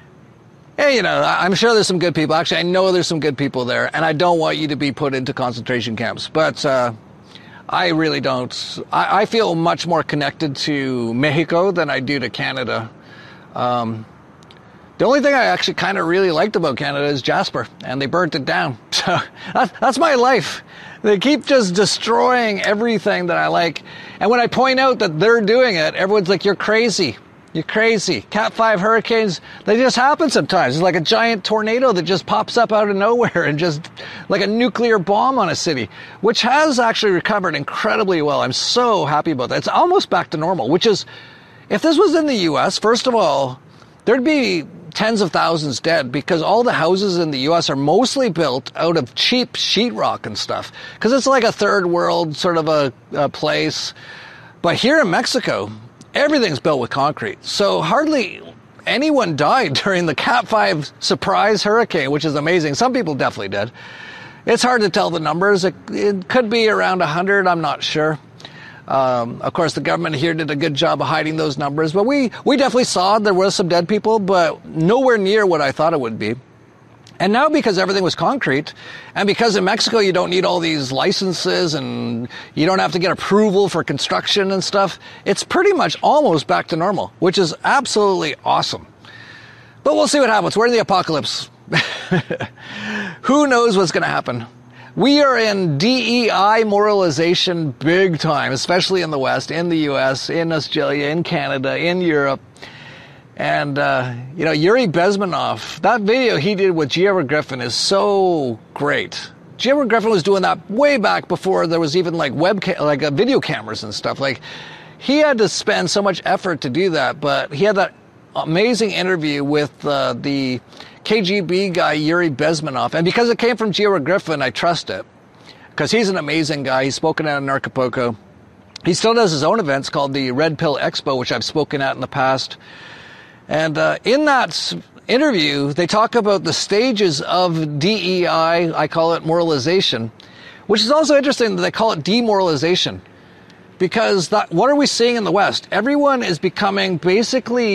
Hey, you know, I'm sure there's some good people. Actually, I know there's some good people there, and I don't want you to be put into concentration camps. But uh, I really don't. I, I feel much more connected to Mexico than I do to Canada. Um, the only thing I actually kind of really liked about Canada is Jasper, and they burnt it down. So that, that's my life. They keep just destroying everything that I like. And when I point out that they're doing it, everyone's like, you're crazy. You're crazy. Cat five hurricanes, they just happen sometimes. It's like a giant tornado that just pops up out of nowhere and just like a nuclear bomb on a city, which has actually recovered incredibly well. I'm so happy about that. It's almost back to normal, which is, if this was in the U S, first of all, there'd be tens of thousands dead because all the houses in the U S are mostly built out of cheap sheetrock and stuff because it's like a third world sort of a, a place. But here in Mexico, everything's built with concrete. So hardly anyone died during the Cat five surprise hurricane, which is amazing. Some people definitely did. It's hard to tell the numbers. It, it could be around one hundred, I'm not sure. Um, of course, the government here did a good job of hiding those numbers, but we, we definitely saw there were some dead people, but nowhere near what I thought it would be. And now because everything was concrete, and because in Mexico you don't need all these licenses and you don't have to get approval for construction and stuff, it's pretty much almost back to normal, which is absolutely awesome. But we'll see what happens. We're in the apocalypse. Who knows what's going to happen? We are in D E I moralization big time, especially in the West, in the U S, in Australia, in Canada, in Europe. And, uh, you know, Yuri Bezmenov, that video he did with G. Edward Griffin is so great. G. Edward Griffin was doing that way back before there was even like web, like uh, video cameras and stuff. Like, he had to spend so much effort to do that, but he had that amazing interview with uh, the K G B guy, Yuri Bezmenov. And because it came from G. Edward Griffin, I trust it. Because he's an amazing guy. He's spoken at in Acapulco. He still does his own events called the Red Pill Expo, which I've spoken at in the past. And uh, in that interview, they talk about the stages of D E I, I call it moralization, which is also interesting that they call it demoralization. Because that, what are we seeing in the West? Everyone is becoming basically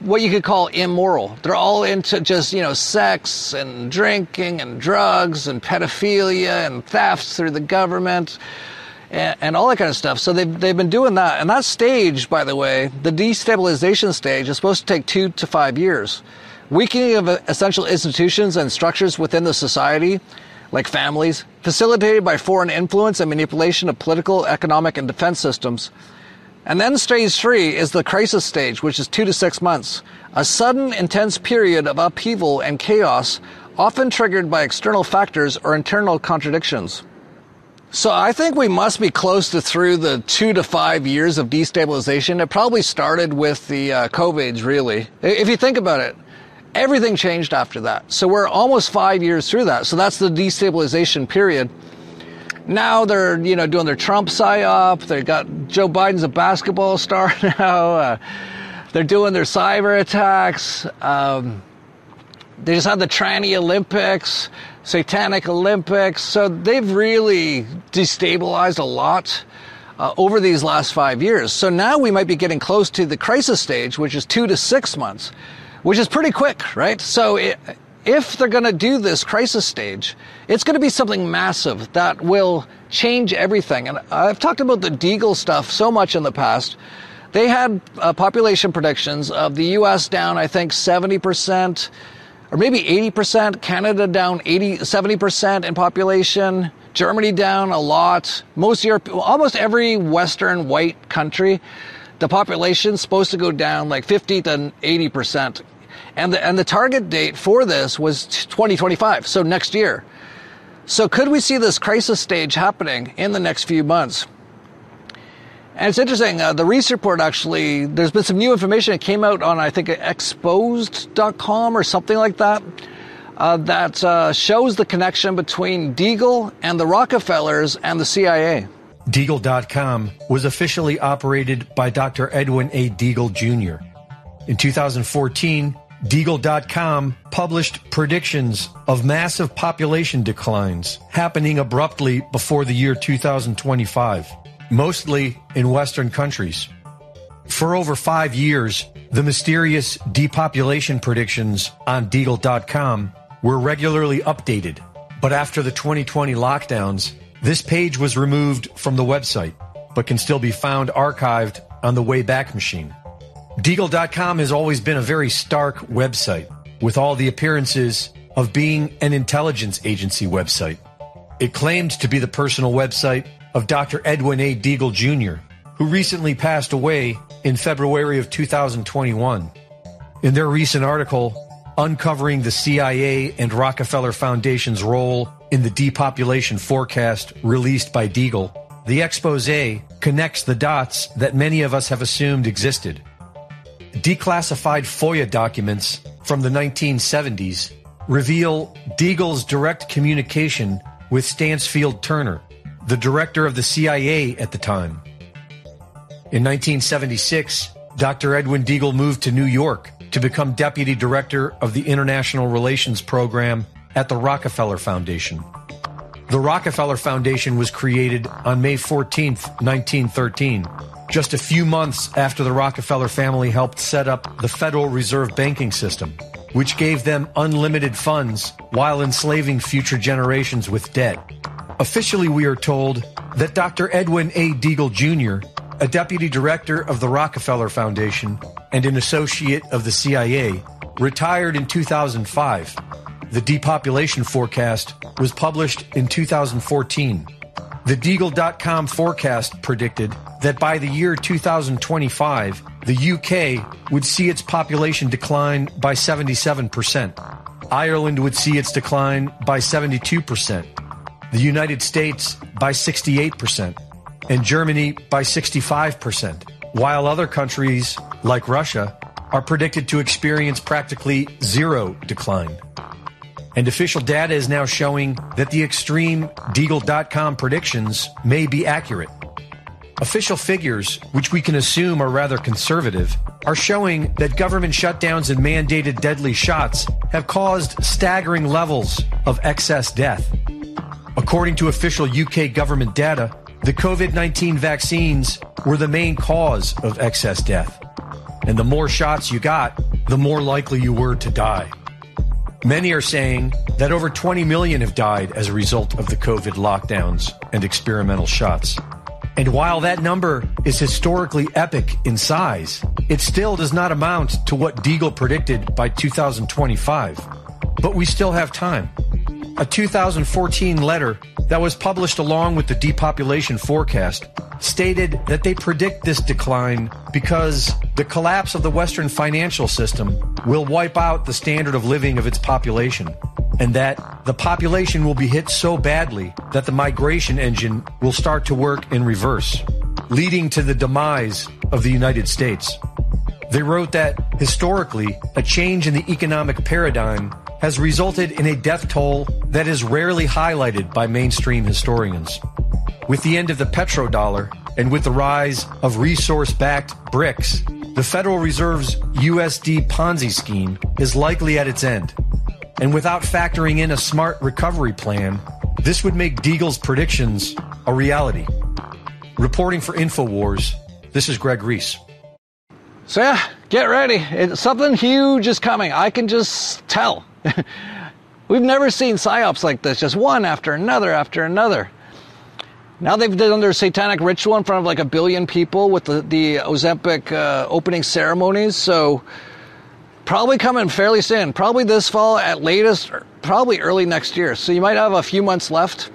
what you could call immoral. They're all into just, you know, sex and drinking and drugs and pedophilia and thefts through the government and, and all that kind of stuff. So they've, they've been doing that. And that stage, by the way, the destabilization stage, is supposed to take two to five years. Weakening of essential institutions and structures within the society, like families, facilitated by foreign influence and manipulation of political, economic, and defense systems. And then stage three is the crisis stage, which is two to six months. A sudden, intense period of upheaval and chaos, often triggered by external factors or internal contradictions. So I think we must be close to through the two to five years of destabilization. It probably started with the uh, COVIDs, really. If you think about it, everything changed after that. So we're almost five years through that. So that's the destabilization period. Now they're, you know, doing their Trump psyop. They got Joe Biden's a basketball star now. Uh, they're doing their cyber attacks. Um, they just had the tranny Olympics, satanic Olympics. So they've really destabilized a lot uh, over these last five years. So now we might be getting close to the crisis stage, which is two to six months, which is pretty quick, right? So it, if they're going to do this crisis stage, it's going to be something massive that will change everything. And I've talked about the Deagle stuff so much in the past. They had uh, population predictions of the U S down, I think, seventy percent, or maybe eighty percent, Canada down eighty, seventy percent in population, Germany down a lot, most Europe, almost every Western white country, the population's supposed to go down like fifty to eighty percent. And the, and the target date for this was twenty twenty-five, so next year. So could we see this crisis stage happening in the next few months? And it's interesting, uh, the Reese report actually, there's been some new information. It came out on, I think, exposed dot com or something like that, uh, that uh, shows the connection between Deagle and the Rockefellers and the C I A. Deagle dot com was officially operated by Doctor Edwin A. Deagle Junior In two thousand fourteen, Deagle dot com published predictions of massive population declines happening abruptly before the year two thousand twenty-five, mostly in Western countries. For over five years, the mysterious depopulation predictions on Deagle dot com were regularly updated, but after the twenty twenty lockdowns, this page was removed from the website, but can still be found archived on the Wayback Machine. Deagle dot com has always been a very stark website, with all the appearances of being an intelligence agency website. It claimed to be the personal website of Doctor Edwin A. Deagle Junior, who recently passed away in February of two thousand twenty-one. In their recent article, uncovering the C I A and Rockefeller Foundation's role in the depopulation forecast released by Deagle, the expose connects the dots that many of us have assumed existed. Declassified FOIA documents from the nineteen seventies reveal Deagle's direct communication with Stansfield Turner, the director of the C I A at the time. In nineteen seventy-six, Doctor Edwin Deagle moved to New York to become deputy director of the International Relations Program at the Rockefeller Foundation. The Rockefeller Foundation was created on May fourteenth, nineteen thirteen, just a few months after the Rockefeller family helped set up the Federal Reserve banking system, which gave them unlimited funds while enslaving future generations with debt. Officially, we are told that Doctor Edwin A. Deagle Junior, a deputy director of the Rockefeller Foundation and an associate of the C I A, retired in two thousand five. The depopulation forecast was published in two thousand fourteen. The Deagle dot com forecast predicted that by the year two thousand twenty-five, the U K would see its population decline by seventy-seven percent. Ireland would see its decline by seventy-two percent. The United States by sixty-eight percent. And Germany by sixty-five percent. While other countries, like Russia, are predicted to experience practically zero decline. And official data is now showing that the extreme Deagle dot com predictions may be accurate. Official figures, which we can assume are rather conservative, are showing that government shutdowns and mandated deadly shots have caused staggering levels of excess death. According to official U K government data, the COVID nineteen vaccines were the main cause of excess death. And the more shots you got, the more likely you were to die. Many are saying that over twenty million have died as a result of the COVID lockdowns and experimental shots. And while that number is historically epic in size, it still does not amount to what Deagle predicted by two thousand twenty-five. But we still have time. A two thousand fourteen letter that was published along with the depopulation forecast stated that they predict this decline because the collapse of the Western financial system will wipe out the standard of living of its population, and that the population will be hit so badly that the migration engine will start to work in reverse, leading to the demise of the United States. They wrote that, historically, a change in the economic paradigm has resulted in a death toll that is rarely highlighted by mainstream historians. With the end of the petrodollar and with the rise of resource-backed BRICS, the Federal Reserve's U S D Ponzi scheme is likely at its end. And without factoring in a smart recovery plan, this would make Deagle's predictions a reality. Reporting for InfoWars, this is Greg Reese. So yeah, get ready. It's something huge is coming. I can just tell. We've never seen psyops like this, just one after another after another. Now they've done their satanic ritual in front of like a billion people with the, the Ozempic uh, opening ceremonies, so probably coming fairly soon. Probably this fall at latest, probably early next year. So you might have a few months left.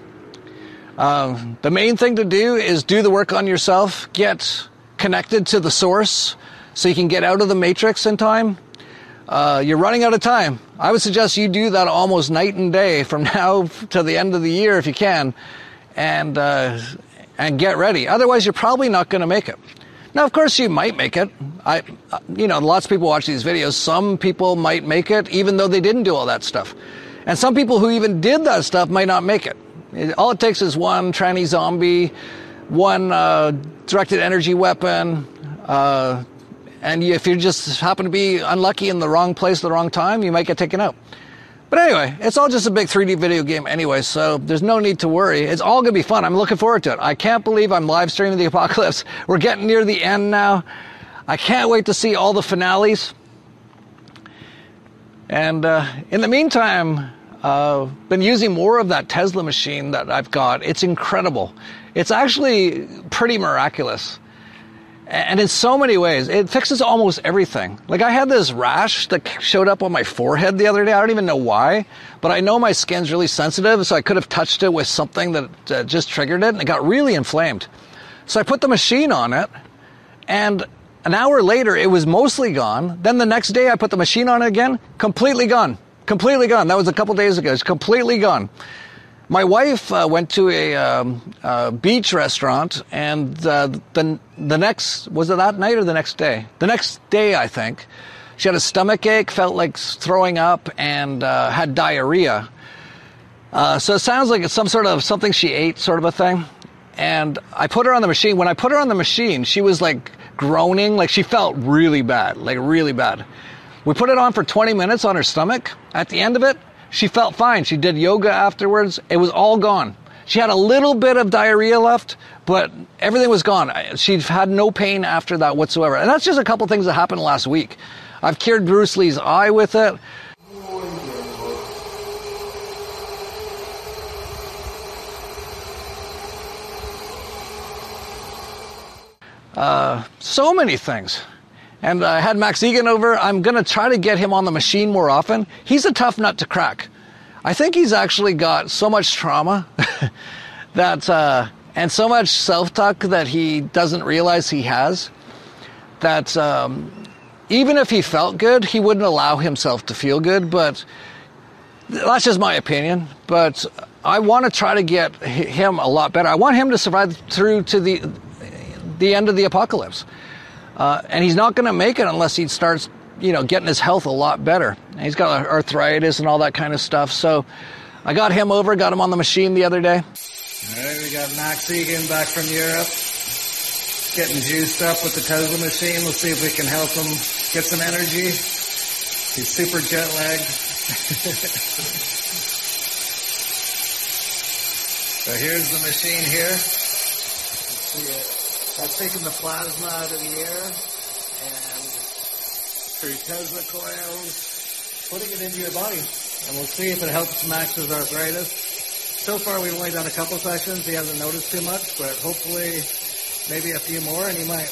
Um, the main thing to do is do the work on yourself, get connected to the source so you can get out of the matrix in time. Uh, you're running out of time. I would suggest you do that almost night and day from now to the end of the year if you can, and uh, and get ready. Otherwise, you're probably not going to make it. Now, of course, you might make it. I, you know, lots of people watch these videos. Some people might make it, even though they didn't do all that stuff. And some people who even did that stuff might not make it. it all it takes is one tranny zombie, one uh, directed energy weapon, uh, and if you just happen to be unlucky in the wrong place at the wrong time, you might get taken out. But anyway, it's all just a big three D video game anyway, so there's no need to worry. It's all going to be fun. I'm looking forward to it. I can't believe I'm live streaming the apocalypse. We're getting near the end now. I can't wait to see all the finales. And uh, in the meantime, uh, been using more of that Tesla machine that I've got. It's incredible. It's actually pretty miraculous. And in so many ways, it fixes almost everything. Like I had this rash that showed up on my forehead the other day. I don't even know why, but I know my skin's really sensitive, so I could have touched it with something that uh, just triggered it, and it got really inflamed. So I put the machine on it, and an hour later, it was mostly gone. Then the next day, I put the machine on it again, completely gone. Completely gone. That was a couple days ago. It's completely gone. My wife uh, went to a um, uh, beach restaurant, and uh, the the next, was it that night or the next day? The next day, I think. She had a stomach ache, felt like throwing up, and uh, had diarrhea. Uh, so it sounds like it's some sort of something she ate sort of a thing. And I put her on the machine. When I put her on the machine, she was like groaning, like she felt really bad, like really bad. We put it on for twenty minutes on her stomach. At the end of it, she felt fine. She did yoga afterwards. It was all gone. She had a little bit of diarrhea left, but everything was gone. She had no pain after that whatsoever. And that's just a couple things that happened last week. I've cured Bruce Lee's eye with it. Uh, so many things. And I had Max Egan over. I'm going to try to get him on the machine more often. He's a tough nut to crack. I think he's actually got so much trauma that, uh, and so much self-talk that he doesn't realize he has, that um, even if he felt good, he wouldn't allow himself to feel good. But that's just my opinion. But I want to try to get him a lot better. I want him to survive through to the, the end of the apocalypse. Uh, and he's not going to make it unless he starts, you know, getting his health a lot better. And he's got arthritis and all that kind of stuff. So I got him over, got him on the machine the other day. All right, we got Max Egan back from Europe, getting juiced up with the Tesla machine. We'll see if we can help him get some energy. He's super jet lagged. So here's the machine here. Let's see it. That's taking the plasma out of the air, and through Tesla coils, putting it into your body. And we'll see if it helps Max's arthritis. So far, we've only done a couple sessions. He hasn't noticed too much, but hopefully maybe a few more, and he might.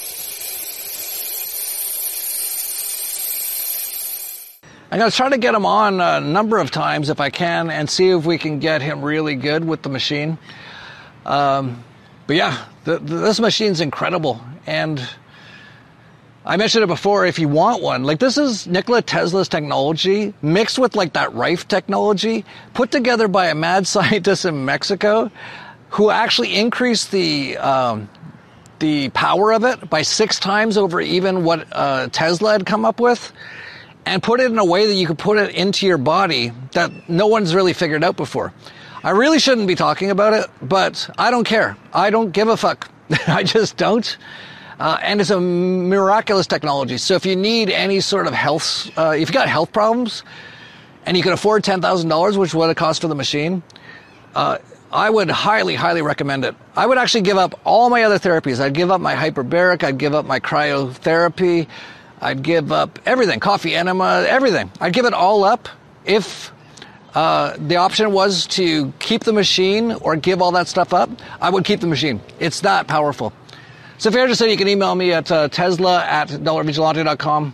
I'm going to try to get him on a number of times if I can and see if we can get him really good with the machine. Um, but yeah, the, the, this machine's incredible. And I mentioned it before, if you want one, like this is Nikola Tesla's technology mixed with like that Rife technology put together by a mad scientist in Mexico who actually increased the um, the power of it by six times over even what uh, Tesla had come up with, and put it in a way that you could put it into your body that no one's really figured out before. I really shouldn't be talking about it, but I don't care. I don't give a fuck. I just don't. Uh, and it's a miraculous technology. So if you need any sort of health, uh, if you got health problems and you can afford ten thousand dollars, which is what it costs for the machine, uh, I would highly, highly recommend it. I would actually give up all my other therapies. I'd give up my hyperbaric. I'd give up my cryotherapy. I'd give up everything, coffee enema, everything. I'd give it all up if uh, the option was to keep the machine or give all that stuff up. I would keep the machine. It's that powerful. So if you're interested, you can email me at uh, tesla at dollar vigilante dot com.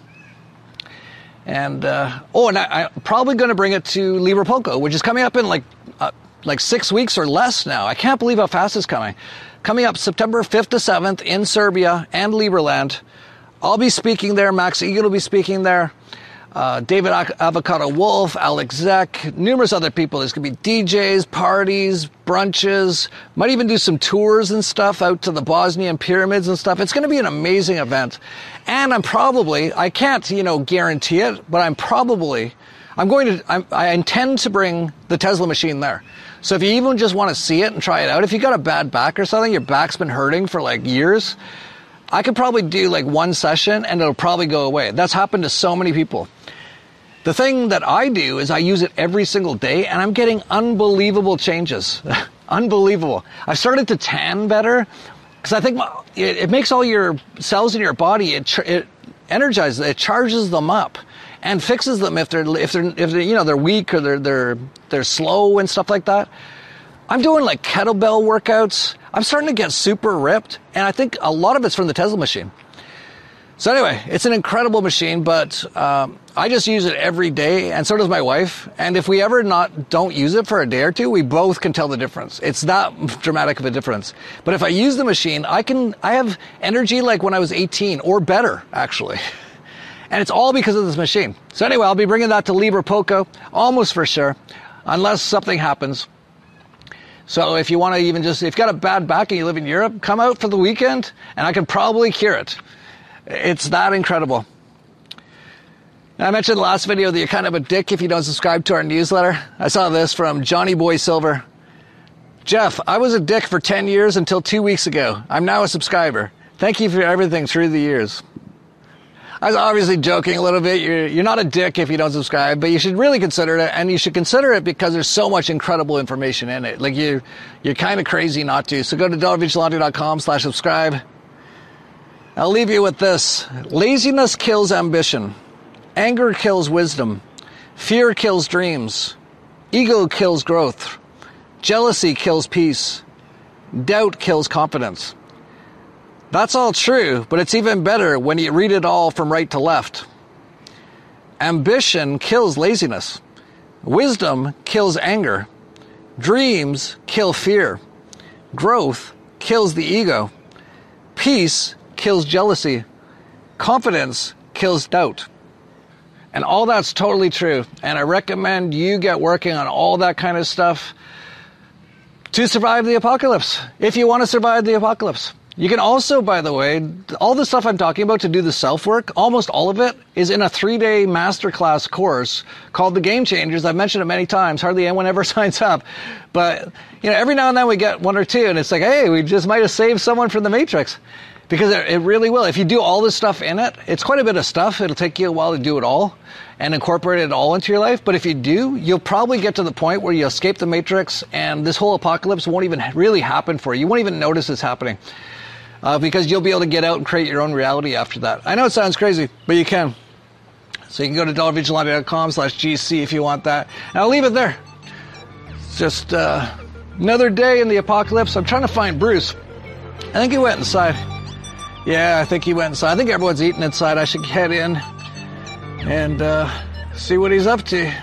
And, uh, oh, and I, I'm probably going to bring it to Liverpool, which is coming up in like uh, like six weeks or less now. I can't believe how fast it's coming. Coming up September fifth to seventh in Serbia and Liberland. I'll be speaking there. Max Egan will be speaking there. Uh, David Avocado Wolf, Alex Zek, numerous other people. There's going to be D Js, parties, brunches, might even do some tours and stuff out to the Bosnian pyramids and stuff. It's going to be an amazing event. And I'm probably, I can't, you know, guarantee it, but I'm probably, I'm going to, I'm, I intend to bring the Tesla machine there. So if you even just want to see it and try it out, if you got a bad back or something, your back's been hurting for like years, I could probably do like one session and it'll probably go away. That's happened to so many people. The thing that I do is I use it every single day and I'm getting unbelievable changes. Unbelievable. I've started to tan better because I think it, it makes all your cells in your body, it, it energizes, it charges them up and fixes them if they're, if they're, if they're, you know, they're weak or they're, they're, they're slow and stuff like that. I'm doing like kettlebell workouts. I'm starting to get super ripped, and I think a lot of it's from the Tesla machine. So anyway, it's an incredible machine, but um, I just use it every day, and so does my wife. And if we ever not don't use it for a day or two, we both can tell the difference. It's that dramatic of a difference. But if I use the machine, I can I have energy like when I was eighteen, or better, actually. And it's all because of this machine. So anyway, I'll be bringing that to Liverpool, almost for sure, unless something happens. So if you want to even just, if you've got a bad back and you live in Europe, come out for the weekend and I can probably cure it. It's that incredible. And I mentioned in the last video that you're kind of a dick if you don't subscribe to our newsletter. I saw this from Johnny Boy Silver. Jeff, I was a dick for ten years until two weeks ago. I'm now a subscriber. Thank you for everything through the years. I was obviously joking a little bit. You're, you're not a dick if you don't subscribe, but you should really consider it, and you should consider it because there's so much incredible information in it. Like, you, you're kind of crazy not to. So go to dollar vigilante dot com slash subscribe. I'll leave you with this. Laziness kills ambition. Anger kills wisdom. Fear kills dreams. Ego kills growth. Jealousy kills peace. Doubt kills confidence. That's all true, but it's even better when you read it all from right to left. Ambition kills laziness. Wisdom kills anger. Dreams kill fear. Growth kills the ego. Peace kills jealousy. Confidence kills doubt. And all that's totally true. And I recommend you get working on all that kind of stuff to survive the apocalypse, if you want to survive the apocalypse. You can also, by the way, all the stuff I'm talking about to do the self-work, almost all of it is in a three-day masterclass course called The Game Changers. I've mentioned it many times. Hardly anyone ever signs up. But, you know, every now and then we get one or two, and it's like, hey, we just might have saved someone from the Matrix. Because it really will. If you do all this stuff in it, it's quite a bit of stuff. It'll take you a while to do it all and incorporate it all into your life. But if you do, you'll probably get to the point where you escape the Matrix and this whole apocalypse won't even really happen for you. You won't even notice it's happening. Uh, because you'll be able to get out and create your own reality after that. I know it sounds crazy, but you can. So you can go to dollar vigilante dot com slash G C if you want that. And I'll leave it there. It's just uh, another day in the apocalypse. I'm trying to find Bruce. I think he went inside. Yeah, I think he went inside. I think everyone's eating inside. I should head in and uh, see what he's up to.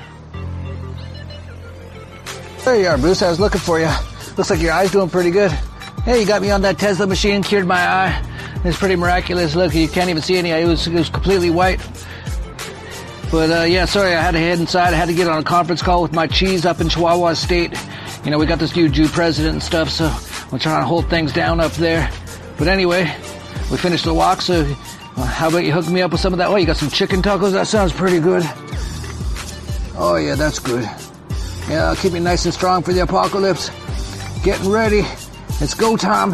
There you are, Bruce. I was looking for you. Looks like your eye's doing pretty good. Hey, you got me on that Tesla machine, cured my eye. It's pretty miraculous. Look, you can't even see any. It was, it was completely white. But, uh, yeah, sorry, I had to head inside. I had to get on a conference call with my cheese up in Chihuahua State. You know, we got this new Jew president and stuff, so we're trying to hold things down up there. But anyway, we finished the walk, so uh, how about you hook me up with some of that? Oh, you got some chicken tacos? That sounds pretty good. Oh, yeah, that's good. Yeah, I'll keep me nice and strong for the apocalypse. Getting ready. It's go time.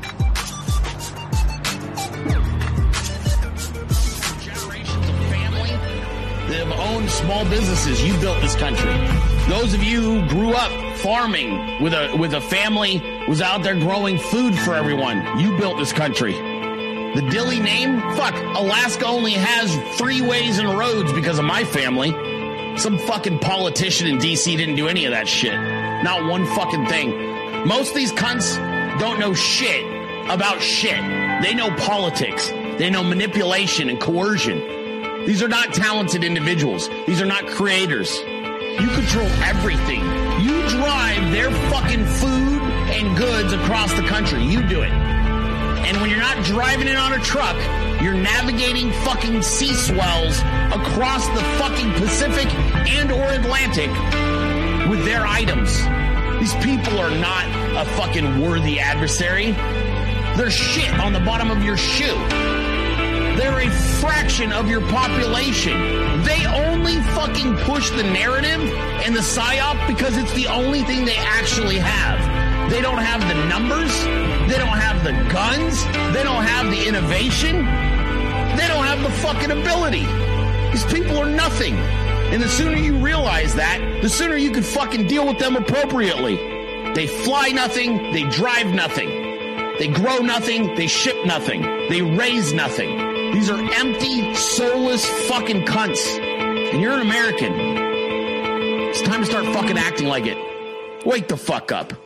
Small businesses, you built this country. Those of you who grew up farming with a with a family, was out there growing food for everyone, you built this country. The Dilley name, fuck, Alaska only has freeways and roads because of my family. Some fucking politician in D C didn't do any of that shit. Not one fucking thing. Most of these cunts don't know shit about shit. They know politics. They know manipulation and coercion. These are not talented individuals. These are not creators. You control everything. You drive their fucking food and goods across the country. You do it. And when you're not driving it on a truck, you're navigating fucking sea swells across the fucking Pacific and or Atlantic with their items. These people are not a fucking worthy adversary. They're shit on the bottom of your shoe. They're a fraction of your population. They only fucking push the narrative and the psyop because it's the only thing they actually have. They don't have the numbers. They don't have the guns. They don't have the innovation. They don't have the fucking ability. These people are nothing. And the sooner you realize that, the sooner you can fucking deal with them appropriately. They fly nothing. They drive nothing. They grow nothing. They ship nothing. They raise nothing. These are empty, soulless fucking cunts. And you're an American. It's time to start fucking acting like it. Wake the fuck up.